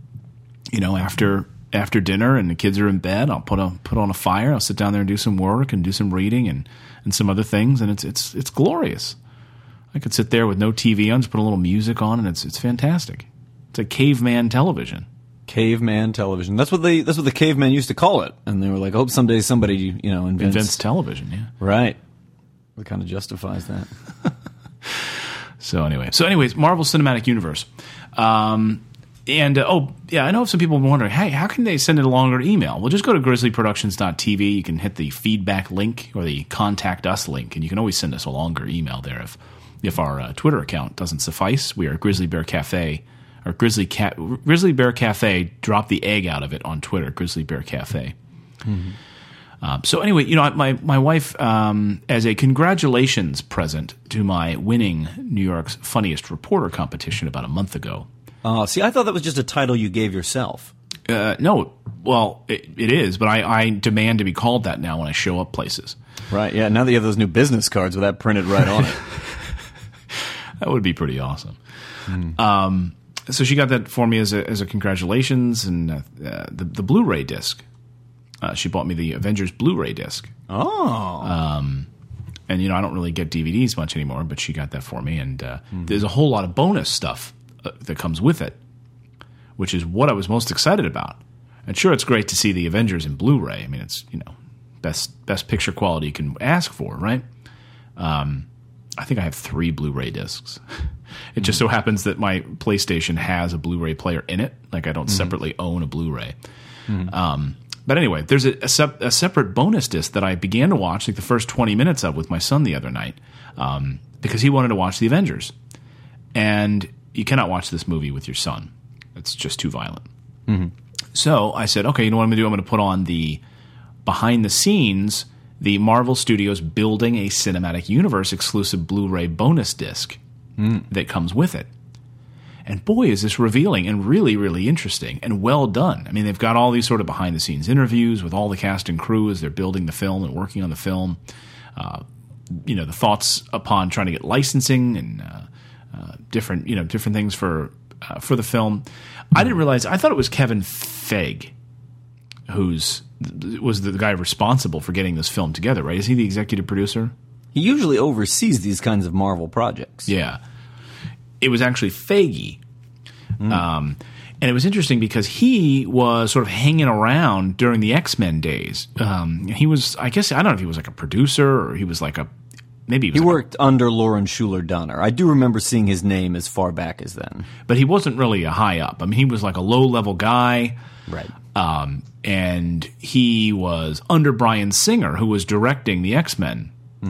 after dinner and the kids are in bed. I'll put on a fire. I'll sit down there and do some work and do some reading and some other things, and it's glorious. I could sit there with no TV on, just put a little music on, and it's fantastic. It's a caveman television. Caveman television. That's what the cavemen used to call it, and they were like, "I hope someday somebody invents television." Yeah, right. That kind of justifies that. So anyways, Marvel Cinematic Universe. I know some people have been wondering, hey, how can they send it along or email? Well, just go to grizzlyproductions.tv. You can hit the feedback link or the contact us link, and you can always send us a longer email there if our Twitter account doesn't suffice. We are Grizzly Bear Cafe, or Grizzly Bear Cafe. Drop the egg out of it on Twitter, Grizzly Bear Cafe. So anyway, my wife, as a congratulations present to my winning New York's Funniest Reporter competition about a month ago. See, I thought that was just a title you gave yourself. No, well, it is, but I demand to be called that now when I show up places. Right, yeah, now that you have those new business cards with that printed right on it. That would be pretty awesome. So she got that for me as a congratulations, and the Blu-ray disc. She bought me the Avengers Blu-ray disc. Oh. And, I don't really get DVDs much anymore, but she got that for me. And there's a whole lot of bonus stuff that comes with it, which is what I was most excited about. And sure, it's great to see the Avengers in Blu-ray. I mean, it's, best picture quality you can ask for, right? I think I have 3 Blu-ray discs. It just so happens that my PlayStation has a Blu-ray player in it. Like, I don't separately own a Blu-ray. But anyway, there's a separate bonus disc that I began to watch, like the first 20 minutes of with my son the other night, because he wanted to watch the Avengers. And you cannot watch this movie with your son. It's just too violent. So I said, okay, you know what I'm going to do? I'm going to put on the behind the scenes, the Marvel Studios building a cinematic universe exclusive Blu-ray bonus disc that comes with it. And boy, is this revealing and really, really interesting and well done. I mean, they've got all these sort of behind-the-scenes interviews with all the cast and crew as they're building the film and working on the film. The thoughts upon trying to get licensing and different things for the film. I didn't realize. I thought it was Kevin Feige was the guy responsible for getting this film together. Right? Is he the executive producer? He usually oversees these kinds of Marvel projects. Yeah. It was actually Feige. And it was interesting because he was sort of hanging around during the X-Men days. He was, I guess, I don't know if he was like a producer or he was like he worked under Lauren Schuler Donner. I do remember seeing his name as far back as then. But he wasn't really a high up. I mean, he was like a low-level guy. Right. And he was under Bryan Singer, who was directing the X-Men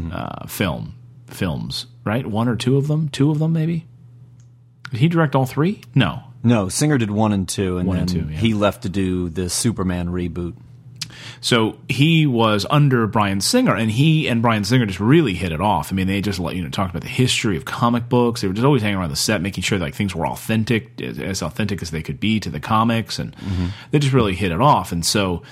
films, right? 1 or 2 of them? 2 of them, maybe? Did he direct all 3? No. No, Singer did 1 and 2, and 1 then and 2, yeah. He left to do the Superman reboot. So he was under Bryan Singer, and he and Bryan Singer just really hit it off. I mean, they just talked about the history of comic books. They were just always hanging around the set, making sure like things were authentic as they could be to the comics, and they just really hit it off. And so,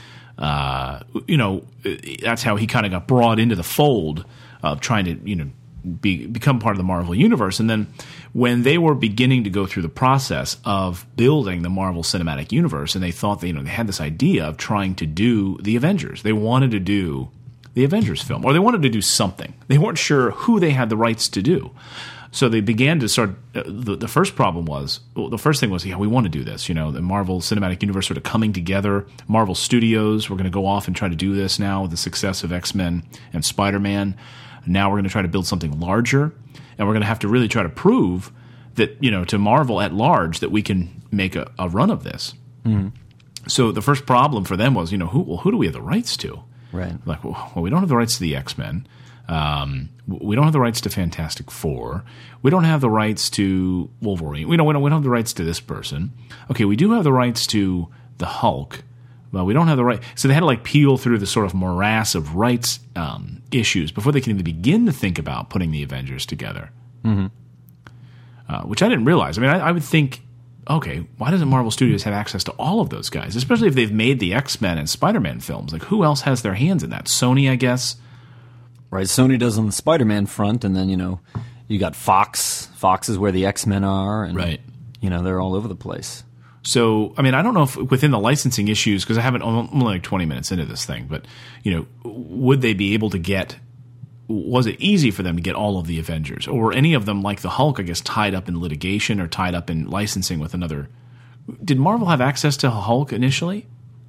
that's how he kind of got brought into the fold of trying to become part of the Marvel Universe. And then when they were beginning to go through the process of building the Marvel Cinematic Universe, and they thought they had this idea of trying to do the Avengers. They wanted to do the Avengers film, or they wanted to do something. They weren't sure who they had the rights to do. So they began to start. The first problem was, the first thing was, we want to do this. The Marvel Cinematic Universe sort of coming together. Marvel Studios, we're going to go off and try to do this now with the success of X-Men and Spider-Man. Now we're going to try to build something larger, and we're going to have to really try to prove that, to Marvel at large, that we can make a run of this. Mm-hmm. So the first problem for them was, who do we have the rights to? Right. Like, well, we don't have the rights to the X-Men. We don't have the rights to Fantastic Four. We don't have the rights to Wolverine. We don't have the rights to this person. Okay, we do have the rights to the Hulk. Well, we don't have the right. So they had to peel through the sort of morass of rights issues before they can even begin to think about putting the Avengers together. Mm-hmm. Which I didn't realize. I mean, I would think, okay, why doesn't Marvel Studios have access to all of those guys? Especially if they've made the X-Men and Spider-Man films. Like, who else has their hands in that? Sony, I guess. Right, Sony does on the Spider-Man front, and then, you got Fox. Fox is where the X-Men are, and, right. They're all over the place. So, I mean, I don't know if within the licensing issues, because I'm only 20 minutes into this thing, but, would they be able to was it easy for them to get all of the Avengers? Or were any of them, like the Hulk, I guess, tied up in litigation or tied up in licensing with another? Did Marvel have access to Hulk initially?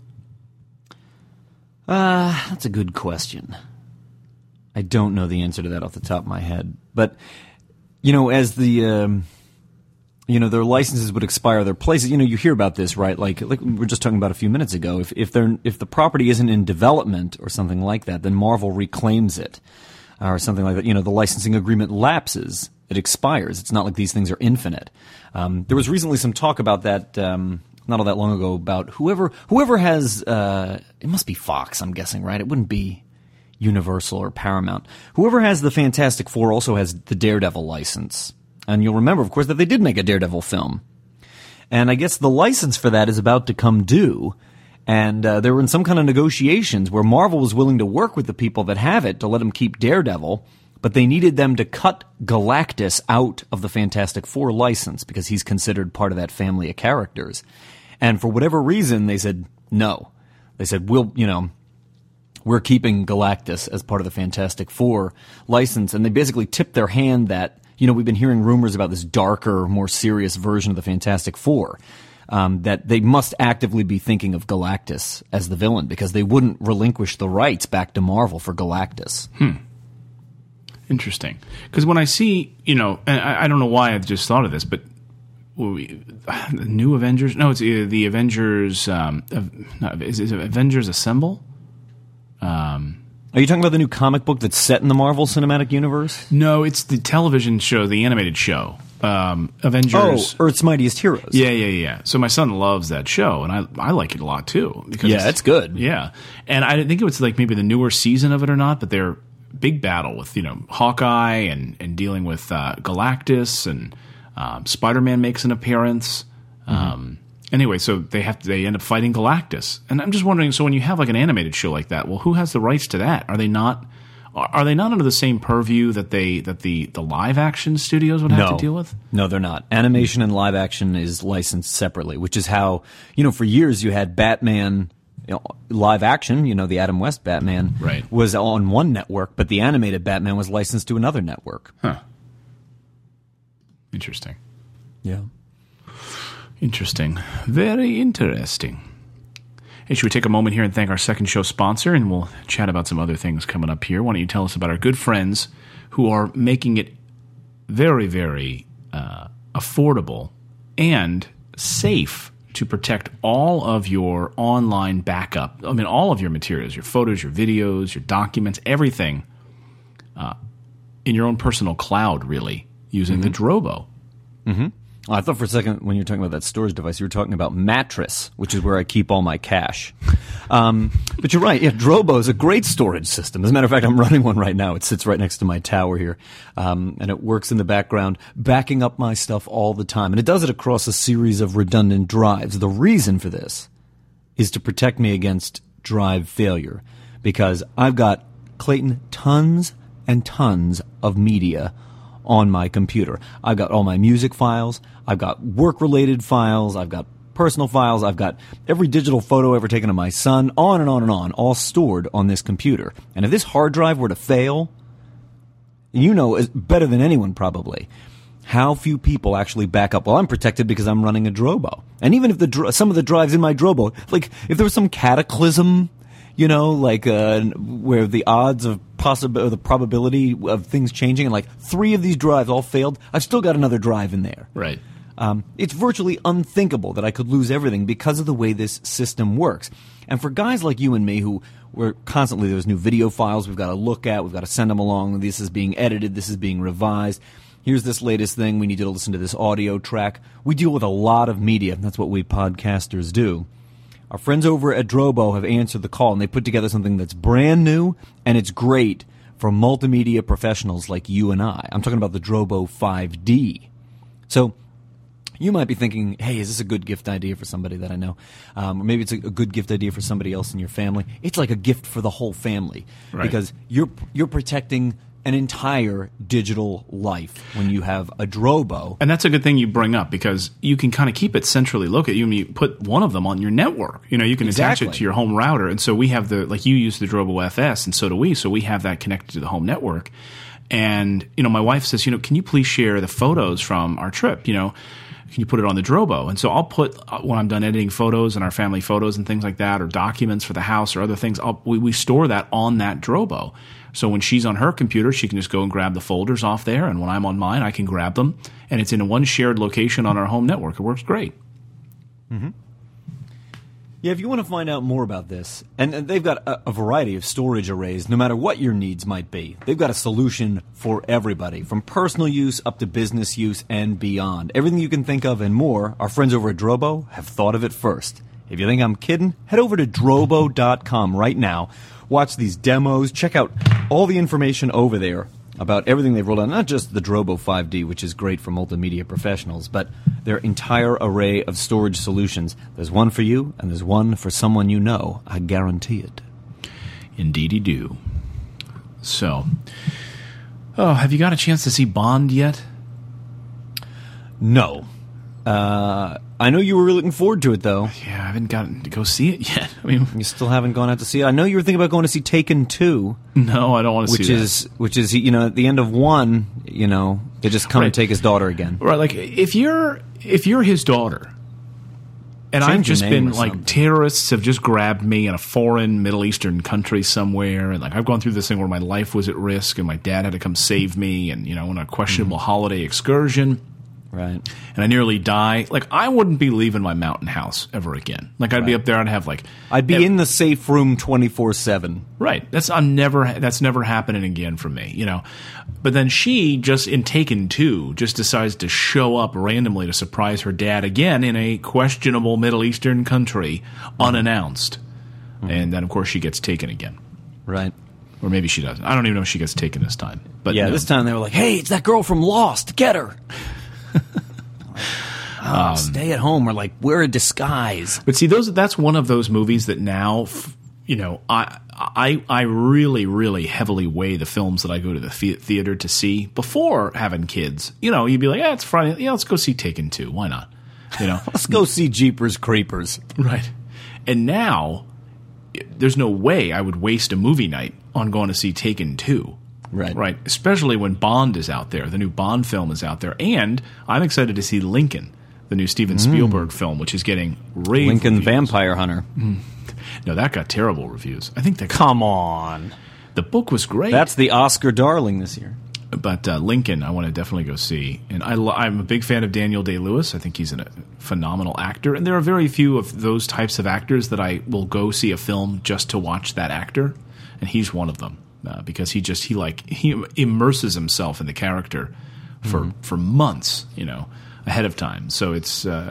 That's a good question. I don't know the answer to that off the top of my head. But, as the... their licenses would expire, their places. You hear about this, right? Like we were just talking about a few minutes ago. If the property isn't in development or something like that, then Marvel reclaims it, or something like that. The licensing agreement lapses; it expires. It's not like these things are infinite. There was recently some talk about that, not all that long ago, about whoever has. It must be Fox, I'm guessing, right? It wouldn't be Universal or Paramount. Whoever has the Fantastic Four also has the Daredevil license. And you'll remember, of course, that they did make a Daredevil film. And I guess the license for that is about to come due. And they were in some kind of negotiations where Marvel was willing to work with the people that have it to let them keep Daredevil, but they needed them to cut Galactus out of the Fantastic Four license because he's considered part of that family of characters. And for whatever reason, they said no. They said, we're keeping Galactus as part of the Fantastic Four license. And they basically tipped their hand that, we've been hearing rumors about this darker, more serious version of the Fantastic Four, that they must actively be thinking of Galactus as the villain because they wouldn't relinquish the rights back to Marvel for Galactus. Interesting. Because when I see, and I don't know why I just thought of this, but the new Avengers? No, it's the Avengers. Is it Avengers Assemble? Are you talking about the new comic book that's set in the Marvel Cinematic Universe? No, it's the television show, the animated show. Avengers. Oh, Earth's Mightiest Heroes. Yeah. So my son loves that show, and I like it a lot too. Because it's good. Yeah. And I didn't think it was maybe the newer season of it or not, but they're big battle with, Hawkeye and dealing with Galactus, and Spider-Man makes an appearance. Anyway, so they end up fighting Galactus, and I'm just wondering. So when you have an animated show like that, well, who has the rights to that? Are they not under the same purview that the live action studios would have to deal with? No, they're not. Animation and live action is licensed separately, which is how for years you had Batman. Live action, the Adam West Batman was on one network, but the animated Batman was licensed to another network. Huh. Interesting. Yeah. Interesting. Very interesting. Hey, should we take a moment here and thank our second show sponsor, and we'll chat about some other things coming up here. Why don't you tell us about our good friends who are making it very, very affordable and safe to protect all of your online backup. I mean, all of your materials, your photos, your videos, your documents, everything in your own personal cloud, really, using the Drobo. Mm-hmm. I thought for a second when you were talking about that storage device, you were talking about Mattress, which is where I keep all my cash. But you're right. Yeah, Drobo is a great storage system. As a matter of fact, I'm running one right now. It sits right next to my tower here, and it works in the background, backing up my stuff all the time. And it does it across a series of redundant drives. The reason for this is to protect me against drive failure, because I've got, Clayton, tons and tons of media on my computer. I've got all my music files, I've got work-related files, I've got personal files, I've got every digital photo ever taken of my son, on and on and on, all stored on this computer. And if this hard drive were to fail, you know better than anyone probably how few people actually back up. Well, I'm protected because I'm running a Drobo. And even if some of the drives in my Drobo, like if there was some cataclysm, you know, like where the odds of the probability of things changing, and like 3 of these drives all failed, I've still got another drive in there. Right. It's virtually unthinkable that I could lose everything because of the way this system works. And for guys like you and me who we're constantly, there's new video files we've got to look at, we've got to send them along, this is being edited, this is being revised, here's this latest thing, we need you to listen to this audio track. We deal with a lot of media. That's what we podcasters do. Our friends over at Drobo have answered the call, and they put together something that's brand new, and it's great for multimedia professionals like you and I. I'm talking about the Drobo 5D. So you might be thinking, hey, is this a good gift idea for somebody that I know? Or maybe it's a good gift idea for somebody else in your family. It's like a gift for the whole family, right, because you're protecting an entire digital life when you have a Drobo. And that's a good thing you bring up, because you can kind of keep it centrally located. You put one of them on your network. You know, you can attach it to your home router. And so we have like you use the Drobo FS, and so do we. So we have that connected to the home network. And, you know, my wife says, you know, can you please share the photos from our trip? You know, can you put it on the Drobo? And so I'll put, when I'm done editing photos and our family photos and things like that, or documents for the house or other things, we store that on that Drobo. So when she's on her computer, she can just go and grab the folders off there. And when I'm on mine, I can grab them. And it's in one shared location on our home network. It works great. Mm-hmm. Yeah, if you want to find out more about this, and they've got a variety of storage arrays, no matter what your needs might be. They've got a solution for everybody, from personal use up to business use and beyond. Everything you can think of and more, our friends over at Drobo have thought of it first. If you think I'm kidding, head over to drobo.com right now. Watch these demos. Check out all the information over there about everything they've rolled out. Not just the Drobo 5D, which is great for multimedia professionals, but their entire array of storage solutions. There's one for you, and there's one for someone you know. I guarantee it. Indeedy do. So, have you got a chance to see Bond yet? No. I know you were really looking forward to it, though. Yeah, I haven't gotten to go see it yet. I mean, you still haven't gone out to see it. I know you were thinking about going to see Taken 2. No, I don't want to see that. Which is, you know, at the end of 1, you know, they just come and take his daughter again. Right, like if you're his daughter, and I've just been like, terrorists have just grabbed me in a foreign Middle Eastern country somewhere, and like I've gone through this thing where my life was at risk, and my dad had to come save me, and you know, on a questionable holiday excursion. Right. And I nearly die. Like, I wouldn't be leaving my mountain house ever again. Like, I'd be up there, I'd have like... I'd be in the safe room 24/7. Right. That's never happening again for me, you know. But then she, just in Taken 2, just decides to show up randomly to surprise her dad again in a questionable Middle Eastern country, unannounced. And then, of course, she gets taken again. Right. Or maybe she doesn't. I don't even know if she gets taken this time. But yeah, this time they were like, hey, it's that girl from Lost. Get her. Stay at home, or like wear a disguise. But see, that's one of those movies that now, you know, I really, really heavily weigh the films that I go to the theater to see before having kids. You know, you'd be like, yeah, it's Friday. Yeah, let's go see Taken 2. Why not? You know, let's go see Jeepers Creepers. Right. And now, there's no way I would waste a movie night on going to see Taken 2. Right. Right. Especially when Bond is out there. The new Bond film is out there. And I'm excited to see Lincoln, the new Steven Spielberg film, which is getting rave Lincoln reviews. Vampire Hunter. No, that got terrible reviews. I think that... Come on. The book was great. That's the Oscar darling this year. But Lincoln, I want to definitely go see. And I'm a big fan of Daniel Day-Lewis. I think he's a phenomenal actor. And there are very few of those types of actors that I will go see a film just to watch that actor. And he's one of them. Because he immerses himself in the character for months, you know, ahead of time. So it's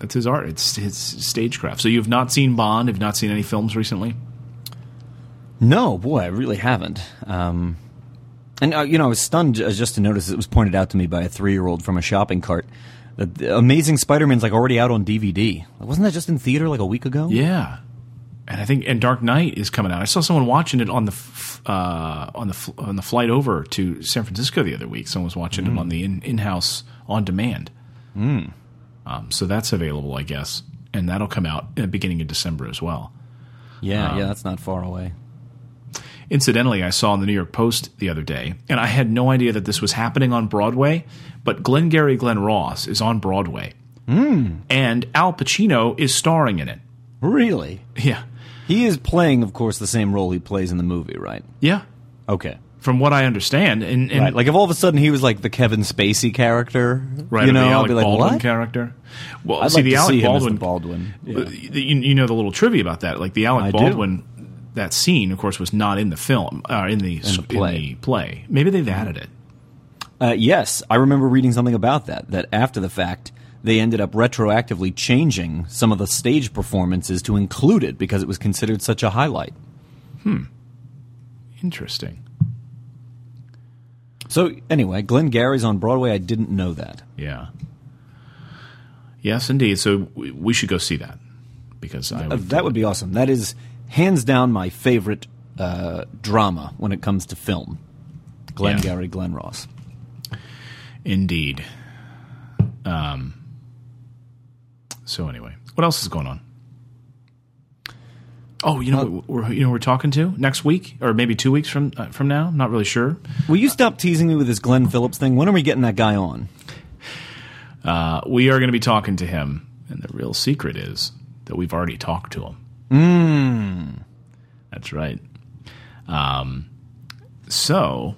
That's his art. It's his stagecraft. So you've not seen Bond? Have not seen any films recently? No, boy, I really haven't. And I was stunned just to notice it was pointed out to me by a 3-year-old from a shopping cart that the Amazing Spider-Man's like already out on DVD. Wasn't that just in theater like a week ago? Yeah, and Dark Knight is coming out. I saw someone watching it on the flight over to San Francisco the other week. Someone was watching it on the in-house on demand. So that's available, I guess, and that'll come out in the beginning of December as well. Yeah, that's not far away. Incidentally, I saw in the New York Post the other day, and I had no idea that this was happening on Broadway, but Glengarry Glen Ross is on Broadway. And Al Pacino is starring in it. Really? Yeah. He is playing, of course, the same role he plays in the movie, right? Yeah. Okay. From what I understand. And right. Like if all of a sudden he was like the Kevin Spacey character, right, you know, the Alec I'd be like, Baldwin what? character. Well, I'd see, like the to Alec see him as Baldwin. the Baldwin. Yeah. You know the little trivia about that. Like the Alec Baldwin, that scene, of course, was not in the film, in the play. Maybe they've added it. Yes, I remember reading something about that after the fact, they ended up retroactively changing some of the stage performances to include it because it was considered such a highlight. Interesting. So, anyway, Glengarry's on Broadway. I didn't know that. Yeah. Yes, indeed. So we should go see that because that would be awesome. That is hands down my favorite drama when it comes to film. Glengarry Glen Ross. Indeed. So anyway, what else is going on? Oh, we're talking to next week or maybe 2 weeks from now. I'm not really sure. Will you stop teasing me with this Glenn Phillips thing? When are we getting that guy on? We are going to be talking to him, and the real secret is that we've already talked to him. That's right. So,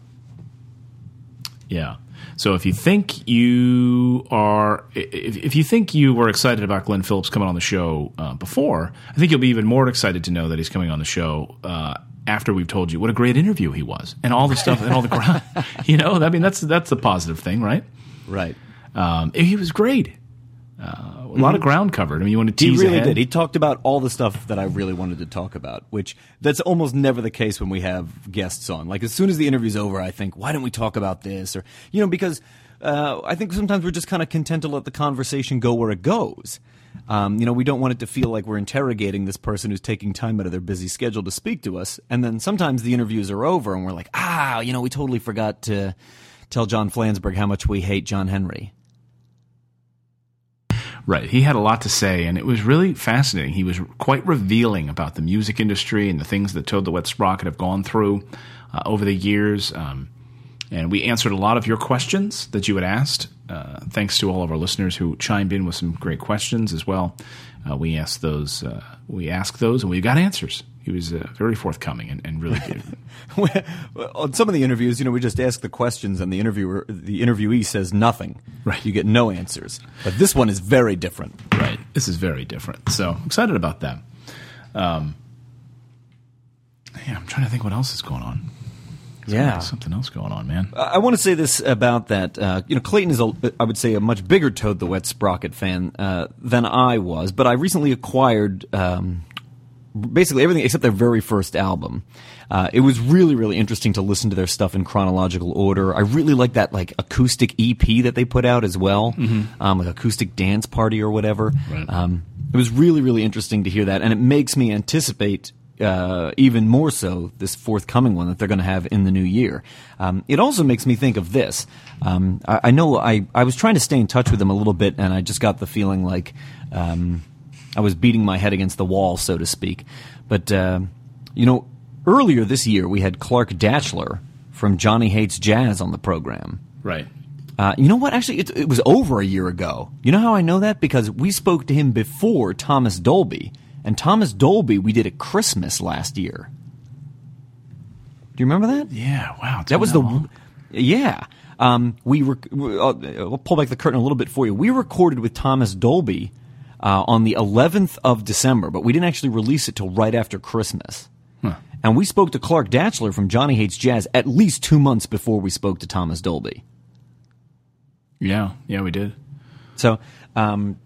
yeah. So if you think you were excited about Glenn Phillips coming on the show before, I think you'll be even more excited to know that he's coming on the show after we've told you what a great interview he was and all the stuff and all the ground. I mean that's the positive thing, right? Right. He was great. A lot of ground covered. I mean, you want to tease ahead? He really did. He talked about all the stuff that I really wanted to talk about, which that's almost never the case when we have guests on. Like, as soon as the interview's over, I think, why don't we talk about this? Or, because I think sometimes we're just kind of content to let the conversation go where it goes. We don't want it to feel like we're interrogating this person who's taking time out of their busy schedule to speak to us. And then sometimes the interviews are over and we're like, we totally forgot to tell John Flansburgh how much we hate John Henry. Right. He had a lot to say, and it was really fascinating. He was quite revealing about the music industry and the things that Toad the Wet Sprocket have gone through over the years. And we answered a lot of your questions that you had asked. Thanks to all of our listeners who chimed in with some great questions as well. We asked those, and we got answers. He was very forthcoming and really good. On some of the interviews, we just ask the questions, and the interviewee says nothing. Right. You get no answers. But this one is very different. Right. This is very different. So excited about that. I'm trying to think what else is going on. There's something else going on, man. I want to say this about that. Clayton is, I would say, a much bigger Toad the Wet Sprocket fan than I was. But I recently acquired basically everything except their very first album. It was really, really interesting to listen to their stuff in chronological order. I really like that acoustic EP that they put out as well, like Acoustic Dance Party or whatever. Right. It was really, really interesting to hear that, and it makes me anticipate even more so this forthcoming one that they're going to have in the new year. It also makes me think of this. I know I was trying to stay in touch with them a little bit, and I just got the feeling like I was beating my head against the wall, so to speak. But, earlier this year we had Clark Datchler from Johnny Hates Jazz on the program. Right. You know what? Actually, it was over a year ago. You know how I know that? Because we spoke to him before Thomas Dolby. And Thomas Dolby we did at Christmas last year. Do you remember that? Yeah, wow. That was Yeah. I'll pull back the curtain a little bit for you. We recorded with Thomas Dolby on the 11th of December, but we didn't actually release it till right after Christmas. Huh. And we spoke to Clark Datchler from Johnny Hates Jazz at least 2 months before we spoke to Thomas Dolby. Yeah, we did. So,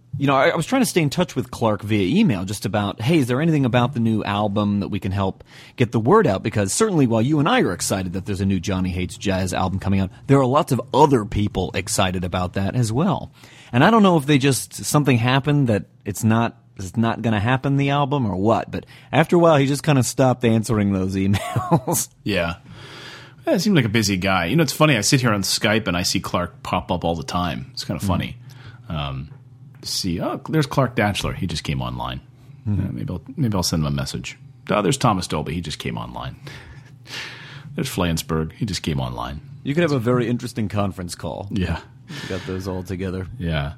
I was trying to stay in touch with Clark via email just about, hey, is there anything about the new album that we can help get the word out? Because certainly while you and I are excited that there's a new Johnny Hates Jazz album coming out, there are lots of other people excited about that as well. And I don't know if something happened that it's not going to happen, the album, or what. But after a while, he just kind of stopped answering those emails. Yeah. He seemed like a busy guy. It's funny. I sit here on Skype and I see Clark pop up all the time. It's kind of funny. There's Clark Datchler. He just came online. Maybe I'll send him a message. Oh, there's Thomas Dolby. He just came online. There's Flansburgh. He just came online. You could have a very interesting conference call. Yeah. You got those all together. Yeah.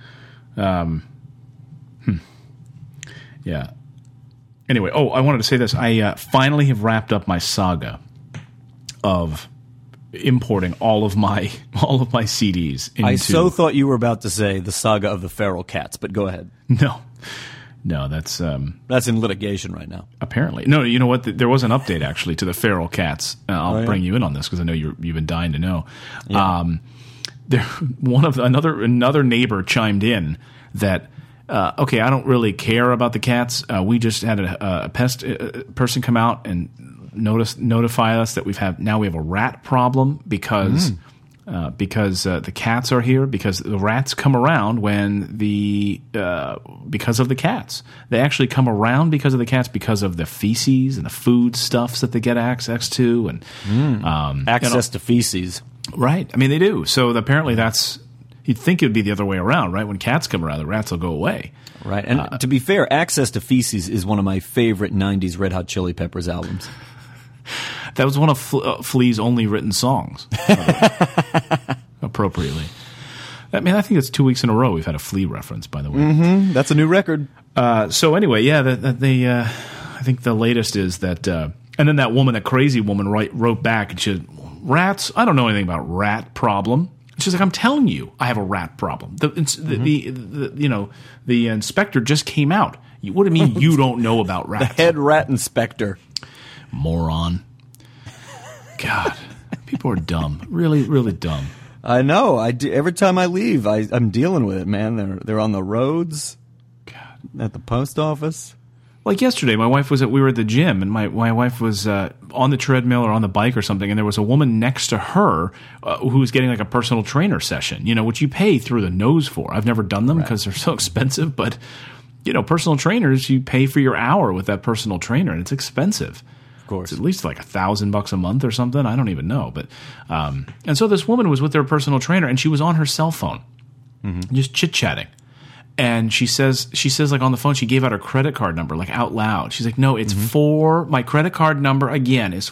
Yeah. Anyway, I wanted to say this. I finally have wrapped up my saga of importing all of my CDs into... I so thought you were about to say the saga of the feral cats, but go ahead. No, that's in litigation right now. Apparently. No, you know what? There was an update actually to the feral cats. I'll bring you in on this because I know you've been dying to know. Yeah. Another neighbor chimed in that okay, I don't really care about the cats. We just had a pest person come out and notify us that we have a rat problem because the cats are here, because the rats come around because of the cats. They actually come around because of the cats, because of the feces and the food stuffs that they get access to, and access to feces. Right. I mean, they do. So apparently you'd think it would be the other way around, right? When cats come around, the rats will go away. Right. And to be fair, Access to Feces is one of my favorite 90s Red Hot Chili Peppers albums. That was one of Flea's only written songs, appropriately. I mean, I think it's 2 weeks in a row we've had a Flea reference, by the way. Mm-hmm. That's a new record. So anyway, yeah, I think the latest is that, and then that crazy woman wrote back and she said, rats, I don't know anything about rat problem. She's like, I'm telling you, I have a rat problem. The inspector just came out. What do you mean you don't know about rats? The head rat inspector. Moron. God, people are dumb. Really, really dumb. I know. Every time I leave, I'm dealing with it, man. They're on the roads, God, at the post office. Like yesterday, we were at the gym, and my wife was on the treadmill or on the bike or something, and there was a woman next to her who was getting like a personal trainer session, which you pay through the nose for. I've never done them because they're so expensive, but personal trainers, you pay for your hour with that personal trainer, and it's expensive. Of course, it's at least like $1,000 a month or something. I don't even know, but and so this woman was with their personal trainer, and she was on her cell phone, just chit chatting. And she says like on the phone, she gave out her credit card number like out loud. She's like, no, it's my credit card number again is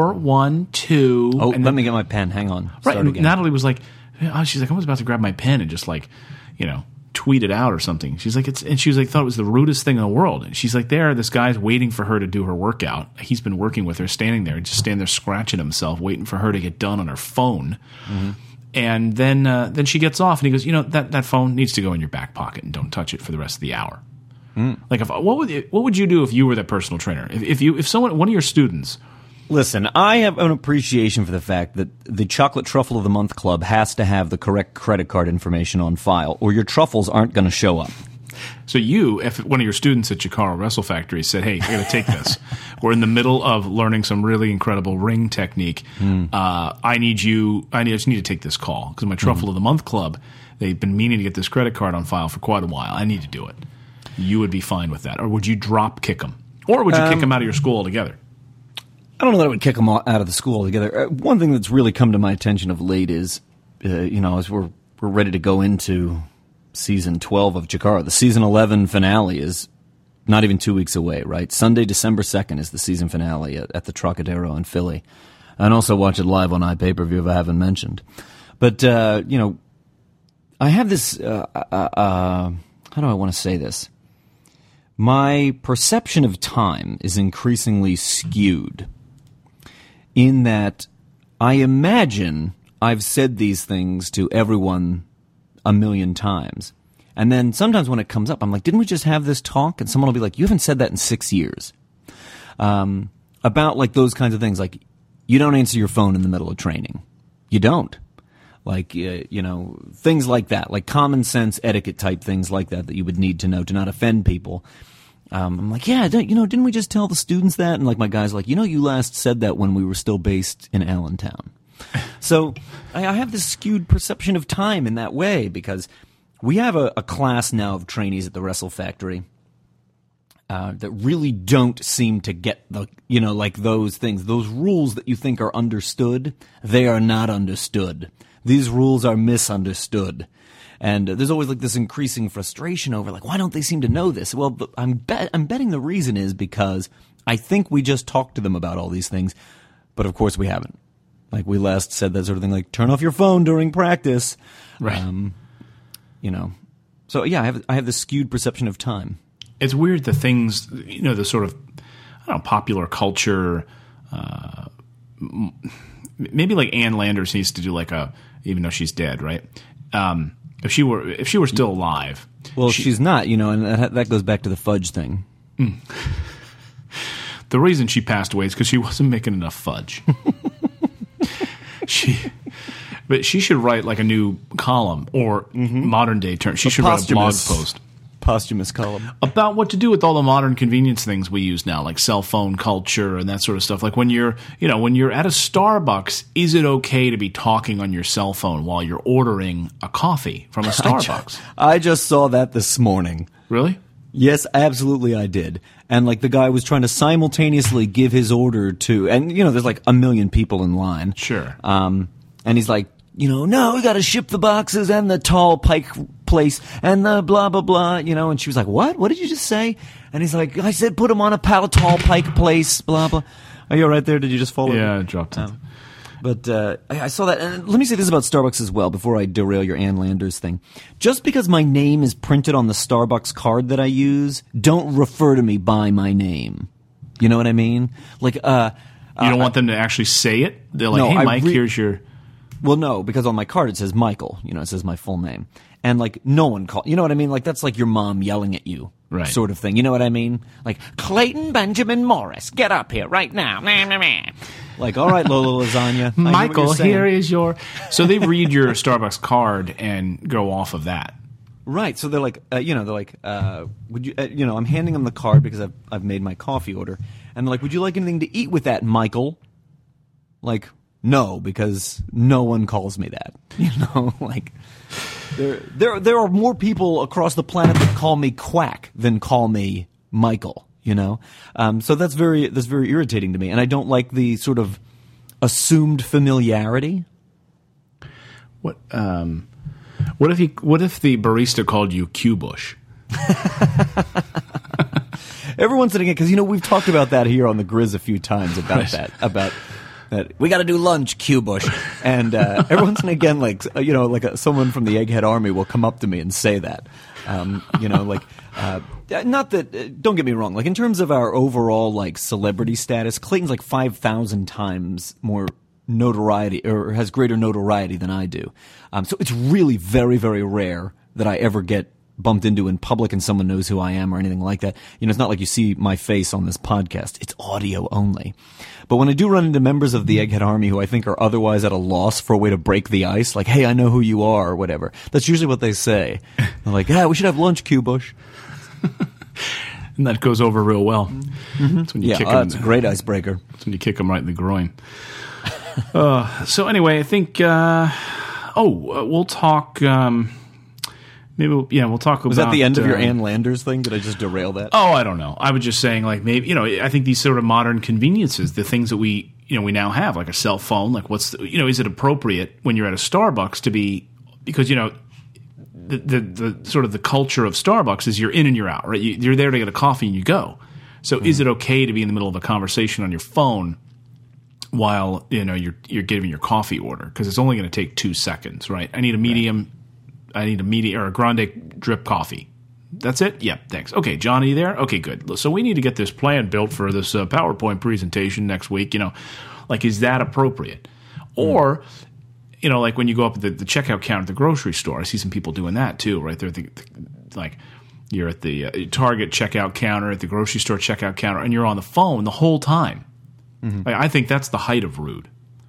412. Oh, let me get my pen. Hang on. Right. And Natalie was like, she's like, I was about to grab my pen and just like, tweet it out or something. She's like, and she was like, thought it was the rudest thing in the world. And she's like, this guy's waiting for her to do her workout. He's been working with her, standing there scratching himself, waiting for her to get done on her phone. Mm-hmm. And then she gets off, and he goes, that phone needs to go in your back pocket and don't touch it for the rest of the hour. Like, what would you do if you were that personal trainer? If one of your students. Listen, I have an appreciation for the fact that the Chocolate Truffle of the Month Club has to have the correct credit card information on file, or your truffles aren't going to show up. So if one of your students at Chikara Wrestle Factory said, hey, I got to take this. We're in the middle of learning some really incredible ring technique. I just need to take this call because my Truffle of the Month Club, they've been meaning to get this credit card on file for quite a while. I need to do it. You would be fine with that. Or would you drop kick them? Or would you kick them out of your school altogether? I don't know that I would kick them out of the school altogether. One thing that's really come to my attention of late is, as we're ready to go into Season 12 of Chikara. The Season 11 finale is not even 2 weeks away, right? Sunday, December 2nd is the season finale at the Trocadero in Philly. And also watch it live on iPay-per-view if I haven't mentioned. But, I have this, how do I want to say this? My perception of time is increasingly skewed in that I imagine I've said these things to everyone a million times. And then sometimes when it comes up, I'm like, didn't we just have this talk? And someone will be like, you haven't said that in 6 years. About like those kinds of things. Like, you don't answer your phone in the middle of training. You don't. Like, things like that, like common sense etiquette type things like that you would need to know to not offend people. I'm like, yeah, didn't we just tell the students that? And like my guy's like, you last said that when we were still based in Allentown. So I have this skewed perception of time in that way because we have a class now of trainees at the Wrestle Factory that really don't seem to get like those things, those rules that you think are understood. They are not understood. These rules are misunderstood. And there's always like this increasing frustration over like, why don't they seem to know this? Well, I'm betting the reason is because I think we just talked to them about all these things, but of course we haven't. Like we last said that sort of thing, like turn off your phone during practice. Right. So yeah, I have this skewed perception of time. It's weird the things, the sort of, popular culture, maybe like Ann Landers needs to do like even though she's dead, right? If she were still alive. Well, she's not, and that goes back to the fudge thing. The reason she passed away is because she wasn't making enough fudge. But she should write like a new column or modern day term. She should write a blog post. Posthumous column. About what to do with all the modern convenience things we use now, like cell phone culture and that sort of stuff. Like when you're at a Starbucks, is it okay to be talking on your cell phone while you're ordering a coffee from a Starbucks? I just saw that this morning. Really? Yes, absolutely I did. And like the guy was trying to simultaneously give his order to, and there's like a million people in line. Sure. And he's like, no, we got to ship the boxes and the tall pike place and the blah, blah, blah, and she was like, what? What did you just say? And he's like, I said put them on a tall pike place, blah, blah. Are you all right there? Did you just fall over? Yeah, I dropped it. But I saw that. And let me say this about Starbucks as well before I derail your Ann Landers thing. Just because my name is printed on the Starbucks card that I use, don't refer to me by my name. You know what I mean? Like, you don't want them to actually say it? They're like, hey, Mike, here's your... Well, no, because on my card it says Michael. It says my full name. And, like, no one you know what I mean? Like, that's like your mom yelling at you. Right. Sort of thing. You know what I mean? Like, Clayton Benjamin Morris, get up here right now. Like, all right, Lola Lasagna. Michael, here is your... So they read your Starbucks card and go off of that. Right. So they're like, would you, I'm handing them the card because I've made my coffee order. And they're like, would you like anything to eat with that, Michael? Like... No, because no one calls me that. Like there are more people across the planet that call me Quack than call me Michael. So that's very irritating to me, and I don't like the sort of assumed familiarity. What if the barista called you Q-Bush? Every once and again, because we've talked about that here on the Grizz a few times about that that we got to do lunch, Q-Bush. And every once and again, someone from the Egghead Army will come up to me and say that. Not that, don't get me wrong, like in terms of our overall like celebrity status, Clayton's like 5,000 times more notoriety or has greater notoriety than I do. So it's really very, very rare that I ever get bumped into in public and someone knows who I am or anything like that. It's not like you see my face on this podcast. It's audio only. But when I do run into members of the Egghead Army who I think are otherwise at a loss for a way to break the ice, like, hey, I know who you are or whatever, that's usually what they say. They're like, we should have lunch, Q-Bush. And that goes over real well. Mm-hmm. That's when you kick them. It's a great icebreaker. That's when you kick them right in the groin. So anyway, I think, we'll talk... we'll talk about... Was that the end of your Ann Landers thing? Did I just derail that? Oh, I don't know. I was just saying, like, maybe, I think these sort of modern conveniences, the things that we now have, like a cell phone, like is it appropriate when you're at a Starbucks to be, because, the sort of the culture of Starbucks is you're in and you're out, right? You're there to get a coffee and you go. So is it okay to be in the middle of a conversation on your phone while, you're giving your coffee order? Because it's only going to take 2 seconds, right? I need a medium... I need a medium or a grande drip coffee. That's it? Yep, thanks. Okay, John, are you there? Okay, good. So we need to get this plan built for this PowerPoint presentation next week. Like, is that appropriate? Or, like when you go up at the checkout counter at the grocery store, I see some people doing that too, right? They're like you're at the Target checkout counter, at the grocery store checkout counter, and you're on the phone the whole time. Mm-hmm. Like, I think that's the height of rude.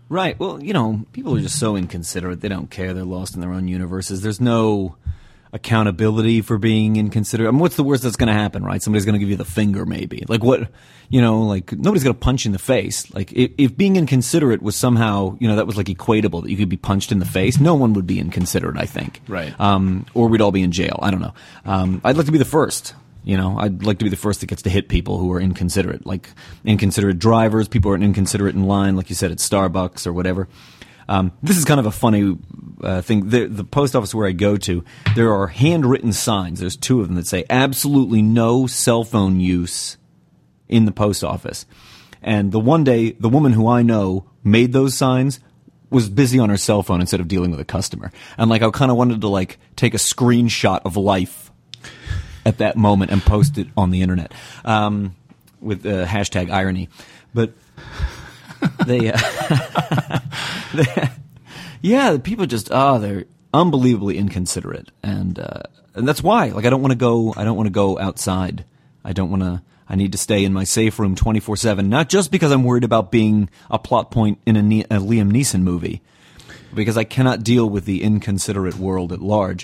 Right. Well, people are just so inconsiderate. They don't care. They're lost in their own universes. There's no accountability for being inconsiderate. I mean, what's the worst that's going to happen, right? Somebody's going to give you the finger, maybe. Like what, like nobody's going to punch you in the face. Like if being inconsiderate was somehow, that was like equatable, that you could be punched in the face, no one would be inconsiderate, I think. Right. Or we'd all be in jail. I don't know. I'd like to be the first. I'd like to be the first that gets to hit people who are inconsiderate, like inconsiderate drivers, people who are inconsiderate in line, like you said, at Starbucks or whatever. This is kind of a funny thing. The post office where I go to, there are handwritten signs. There's 2 of them that say absolutely no cell phone use in the post office. And the one day, the woman who I know made those signs was busy on her cell phone instead of dealing with a customer. And I kind of wanted to take a screenshot of life at that moment and post it on the internet with hashtag irony. But they people just they're unbelievably inconsiderate, and that's why I don't want to go outside. I need to stay in my safe room 24/7, not just because I'm worried about being a plot point in a Liam Neeson movie, because I cannot deal with the inconsiderate world at large.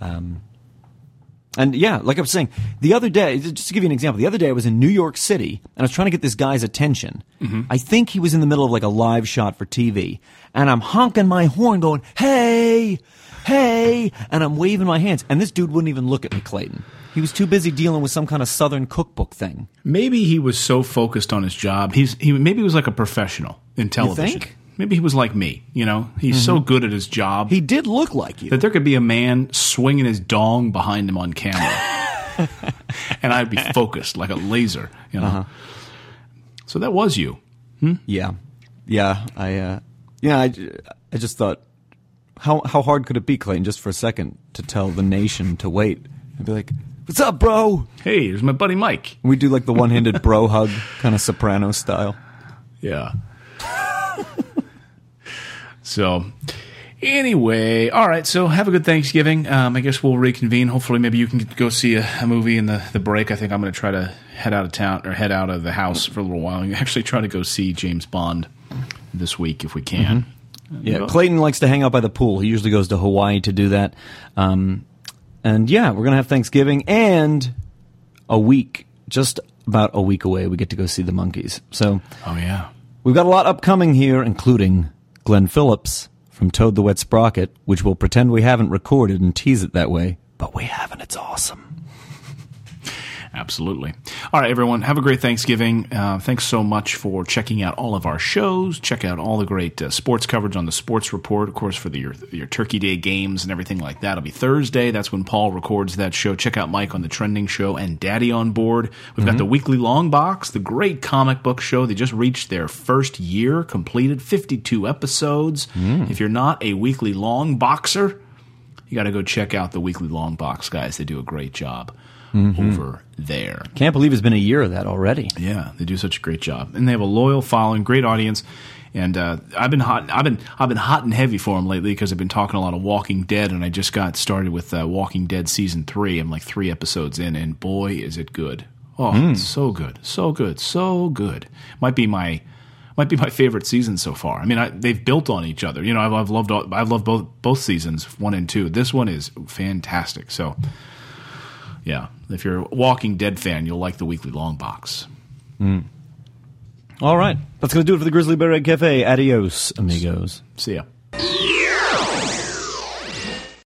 And yeah, like I was saying, the other day, just to give you an example, the other day I was in New York City, and I was trying to get this guy's attention. Mm-hmm. I think he was in the middle of a live shot for TV, and I'm honking my horn going, hey, hey, and I'm waving my hands, and this dude wouldn't even look at me, Clayton. He was too busy dealing with some kind of Southern cookbook thing. Maybe he was so focused on his job. Maybe he was like a professional in television. You think? Maybe he was like me, He's so good at his job. He did look like you. That there could be a man swinging his dong behind him on camera. And I'd be focused like a laser, Uh-huh. So that was you. Yeah. Yeah. I just thought, how hard could it be, Clayton, just for a second, to tell the nation to wait? I'd be like, what's up, bro? Hey, here's my buddy Mike. We do the one-handed bro hug, kind of Soprano style. Yeah. So, anyway, all right, so have a good Thanksgiving. I guess we'll reconvene. Hopefully, maybe you can go see a movie in the break. I think I'm going to try to head out of town, or head out of the house for a little while, and actually try to go see James Bond this week if we can. Mm-hmm. Yeah, Clayton likes to hang out by the pool. He usually goes to Hawaii to do that. And yeah, we're going to have Thanksgiving, and just about a week away, we get to go see the Monkees. So, oh yeah, we've got a lot upcoming here, including Glenn Phillips from Toad the Wet Sprocket, which we'll pretend we haven't recorded and tease it that way, but we haven't. It's awesome. Absolutely. All right, everyone, have a great Thanksgiving. Thanks so much for checking out all of our shows. Check out all the great sports coverage on the Sports Report, of course, for your Turkey Day games and everything like that. It'll be Thursday. That's when Paul records that show. Check out Mike on The Trending Show and Daddy on Board. We've got the Weekly Long Box, the great comic book show. They just reached their first year, completed 52 episodes. If you're not a Weekly Long Boxer, you got to go check out the Weekly Long Box, guys. They do a great job. Over there. Can't believe it's been a year of that already. Yeah, they do such a great job, and they have a loyal following, great audience. And I've been hot and heavy for them lately because I've been talking a lot of Walking Dead, and I just got started with Walking Dead season 3. I'm 3 episodes in, and boy, is it good! Oh, it's so good, so good, so good. Might be my favorite season so far. I mean, they've built on each other. I've loved both seasons 1 and 2. This one is fantastic. So. Yeah, if you're a Walking Dead fan, you'll like the Weekly Long Box. All right. That's going to do it for the Grizzly Bear Egg Cafe. Adios, amigos. See ya.